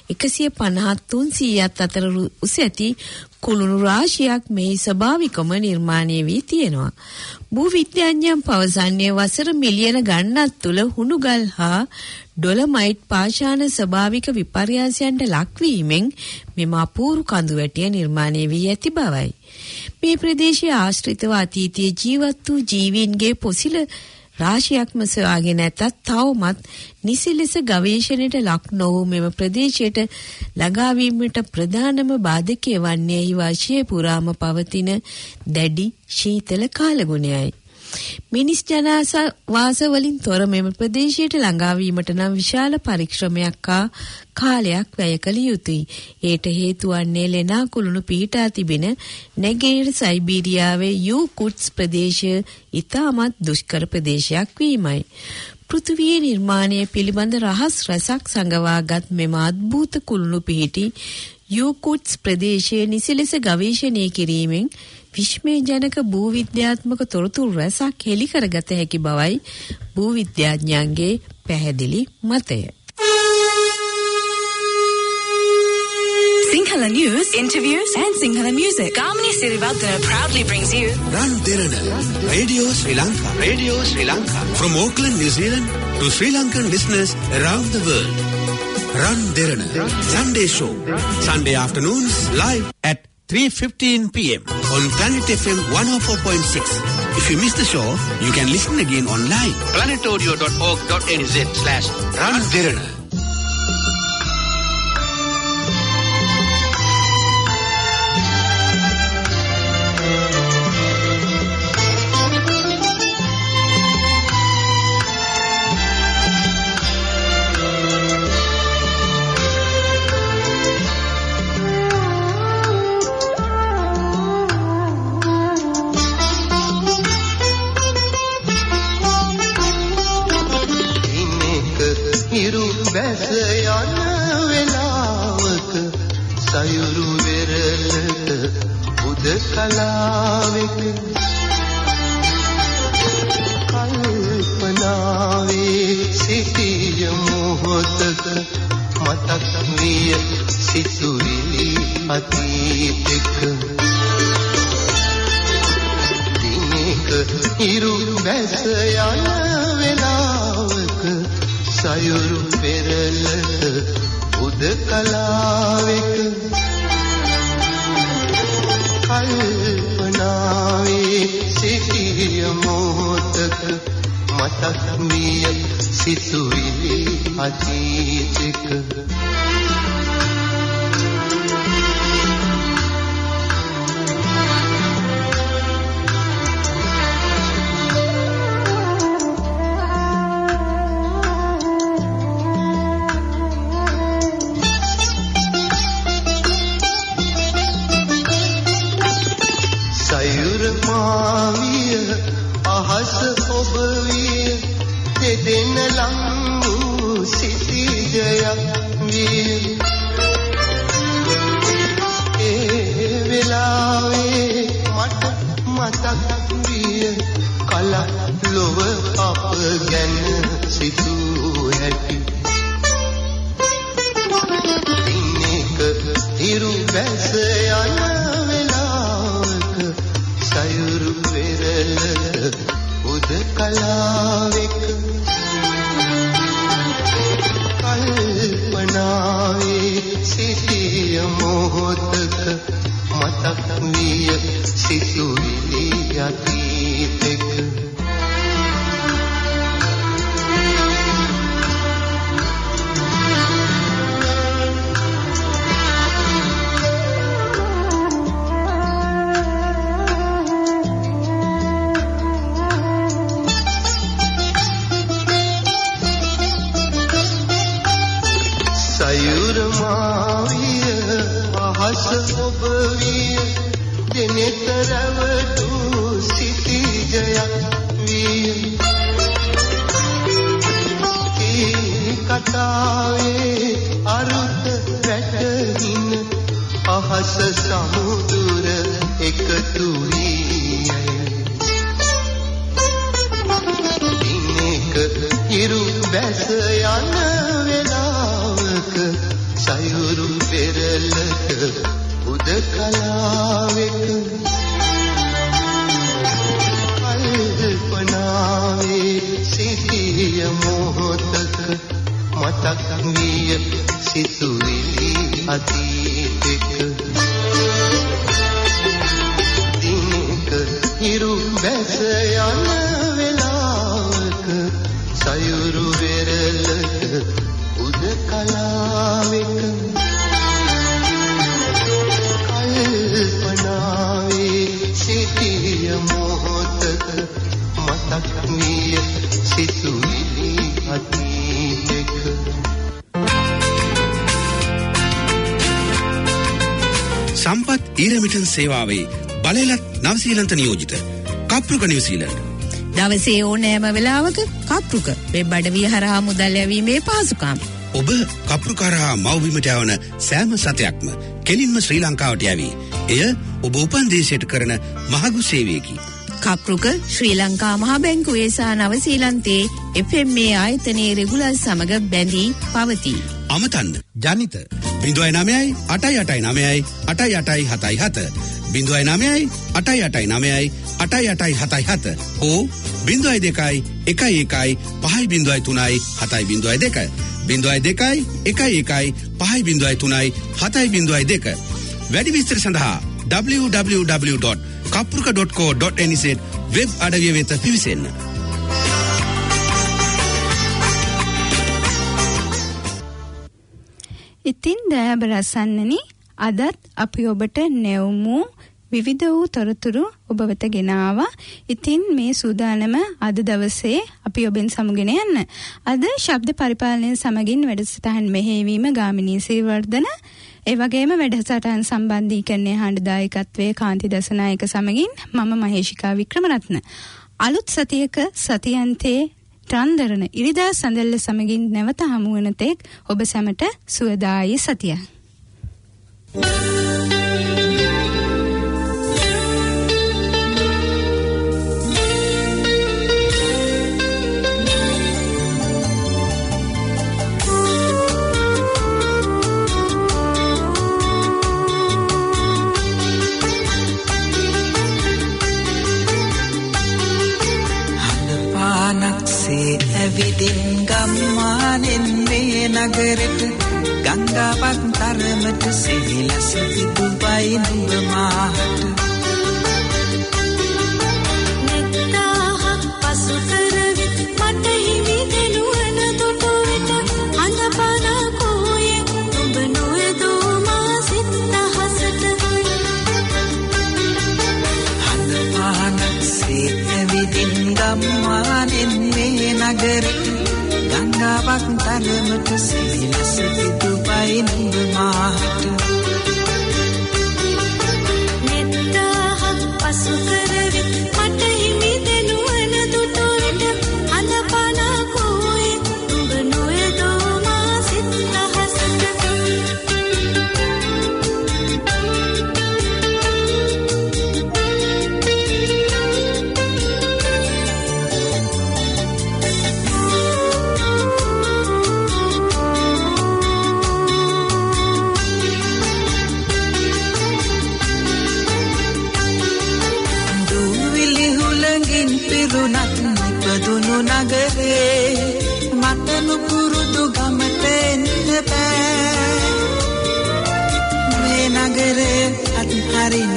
150-300ක් අතර උස ඇති කුළුණු රාශියක් මේ ස්වභාවිකම නිර්මාණය වී තියෙනවා. භූවිද්‍යාඥයන් පවසන්නේ වසර මිලියන ගණනක් තුළ හුණුගල් හා ඩොලමයිට් පාෂාණ ස්වභාවික විපර්යාසයන්ට ලක්වීමෙන් මෙම අපූර්ව කඳු වැටිය නිර්මාණය වී ඇති බවයි. මේ ප්‍රදේශයේ ආශ්‍රිතව අතීතයේ ජීවත් වූ ජීවීන්ගේ පොසිල රාශියක්ම සොයාගෙන නැතත් තවමත් නිසි ලෙස ගවේෂණයට ලක් නොවූ මෙම ප්‍රදේශයට ළඟා වීමට ප්‍රධානම බාධකය වන්නේ වර්ෂයේ පුරාම පවතින දැඩි ශීතල කාලගුණයයි. මිනිස් ජනවාස වලින් තොර මෙම ප්‍රදේශයට ළඟා වීමට නම් විශාල පරිශ්‍රමයක් හා කාලයක් වැය කළ යුතුයි. ඒට හේතු වන්නේ ලෙනා කුළුණු පිහිටා තිබෙන නැගෙනහිර සයිබීරියාවේ යූකුට්ස් ප්‍රදේශය ඉතාමත් දුෂ්කර ප්‍රදේශයක් වීමයි. පෘථිවියේ නිර්මාණය පිළිබඳ රහස් රසක් සංගවාගත් මෙම අద్භූත කුළුණු පිහිටි යූකුට්ස් ප්‍රදේශයේ නිසි ලෙස ගවේෂණය කිරීමෙන් විශ්මයජනක භූවිද්‍යාත්මක තොරතුරු රැසක් හෙළි කරගත හැකි බවයි භූවිද්‍යාඥයන්ගේ පැහැදිලි මතය. Sinhala news, interviews and Sinhala music. Gamini Sirivaddana proudly brings you Ran Derana, Radio Sri Lanka. Radio Sri Lanka. From Auckland, New Zealand to Sri Lankan listeners around the world. Ran Derana, Sunday show. Sunday afternoons live at 3:15 p.m. on Planet FM 104.6. If you miss the show, you can listen again online. planetaudio.org.nz/Ran Derana. සයුරු වෙරළට උදකලාවෙක කල්පනාවේ සිටිය මොහොතක මතක් විය සිතුවිලි අතීතෙක දිනක ඉරු බැස යන වෙලාවක සයුරු වෙරළට උදකලාවෙක කල්පනාවේ සිටිය මොහොතක මතක් විය සිතුවිලි අතීතෙක දෙන ලංගු සිටිජයක් විය ඒ වෙලාවේ මට මතක් විය කලක් ලොව අප ගැන සිතූ හැටි දිනක ඉරු බැස යන වෙලාවක සයුරු වෙරළට උදකලාවෙක කල්පනාවේ සිටිය මොහොතක මතක් විය සිතුවිලි අතීතෙක ඔබ විය දෙනෙතරවටු සිටිජයක් විය කී කතාවේ අරුත වැටහින අහස සමුදුර එකතු වී දිනක ඉරු බැස යන වෙලාවක සයුරු පෙරළට උදකලාවෙක කල්පනාවේ සිටිය මොහොතක මතක් විය සිතුවිලි අතීතෙක දිනක ඉරු බැස යන වෙලාවක සයුරු වෙරළට උදකලාවෙක කල්පනාවේ සිටිය මොහොතක මතක් විය සිතුවිලි අතීතෙක සම්පත් ඊරමිටන් සේවාවේ බලයලත් නවසීලන්ත නියෝජිත කප්රුක නිවසීලන්ත දවසේ ඕනෑම වෙලාවක කප්රුක වෙබ් අඩවිය හරහා මුදල් යැවීමේ පහසුකම් ඔබ කප්රුකාරහා මව්බිමට යවන සෑම සතයක්ම කෙලින්ම ශ්‍රී ලංකාවට යවී එය ඔබ උපන් දේශයට කරන මහඟු සේවයකි. කප්රුක ශ්‍රී ලංකා මහ බැංකුවේ සහ නවසීලන්තයේ FMA ආයතනයේ රෙගුලර් සමග බැඳී පවතී. අමතන්න ජනිත 09යි 889යි 8877 09යි 889යි 8877 ඕ 02යි 11යි 503යි 702 02යි 11යි 503යි 702 වැඩි විස්තර සඳහා www.kapruka.co.nz වෙබ් අඩවිය වෙත පිවිසෙන්න. ඉතින් දයාබර අසන්නනි අදත් අපි ඔබට නැවුමු විවිධ වූ තොරතුරු ඔබ වෙත ගෙනාවා. ඉතින් මේ සූදානම අද දවසේ අපි ඔබෙන් සමුගෙන යන්න. අද ශබ්ද පරිපාලනය සමගින් වැඩසටහන් මෙහෙයවීම ගාමිණී සිරිවර්ධන, ඒ වගේම වැඩසටහන් සම්බන්ධීකරණය හඬ දායකත්වයේ කාන්ති දසනායක සමගින් මම මහේෂිකා වික්‍රමරත්න. අලුත් සතියක සතියන්තයේ ටන්දරන ඉරිදා සඳල්ල සමගින් නැවත හමු වන තෙක් ඔබ සැමට සුවදායි සතියක්. ඇවිදින් ගම්මානෙන් මේ නගරෙට ගංගාවත් තරමට සිහිලස පිදුබයි නුඹ මාහට නෙත්තාහක් පසු කරවි මට හිමි දෙනුවන දුටු විට අඳපන කෝයේ නුඹ නොයදෝ මා සිත් දහසට හඳපානක්සේ ඇවිදින් ගම්මානෙන් මේ නගරෙට ගංගාවක් තරමට සිහිලස පිදුබයි නුඹ මාහට නෙත්තාහක් පසු කරවි මට හිමි දෙනුවන දුටු විට අඳපන කෝයේ නුඹ නොයදෝ මා සිත් දහසට පිරුණත් නිපදුණු නගරේ මට නුපුරුදු ගමට එන්න බෑ මේ නගරේ අත්හරින්න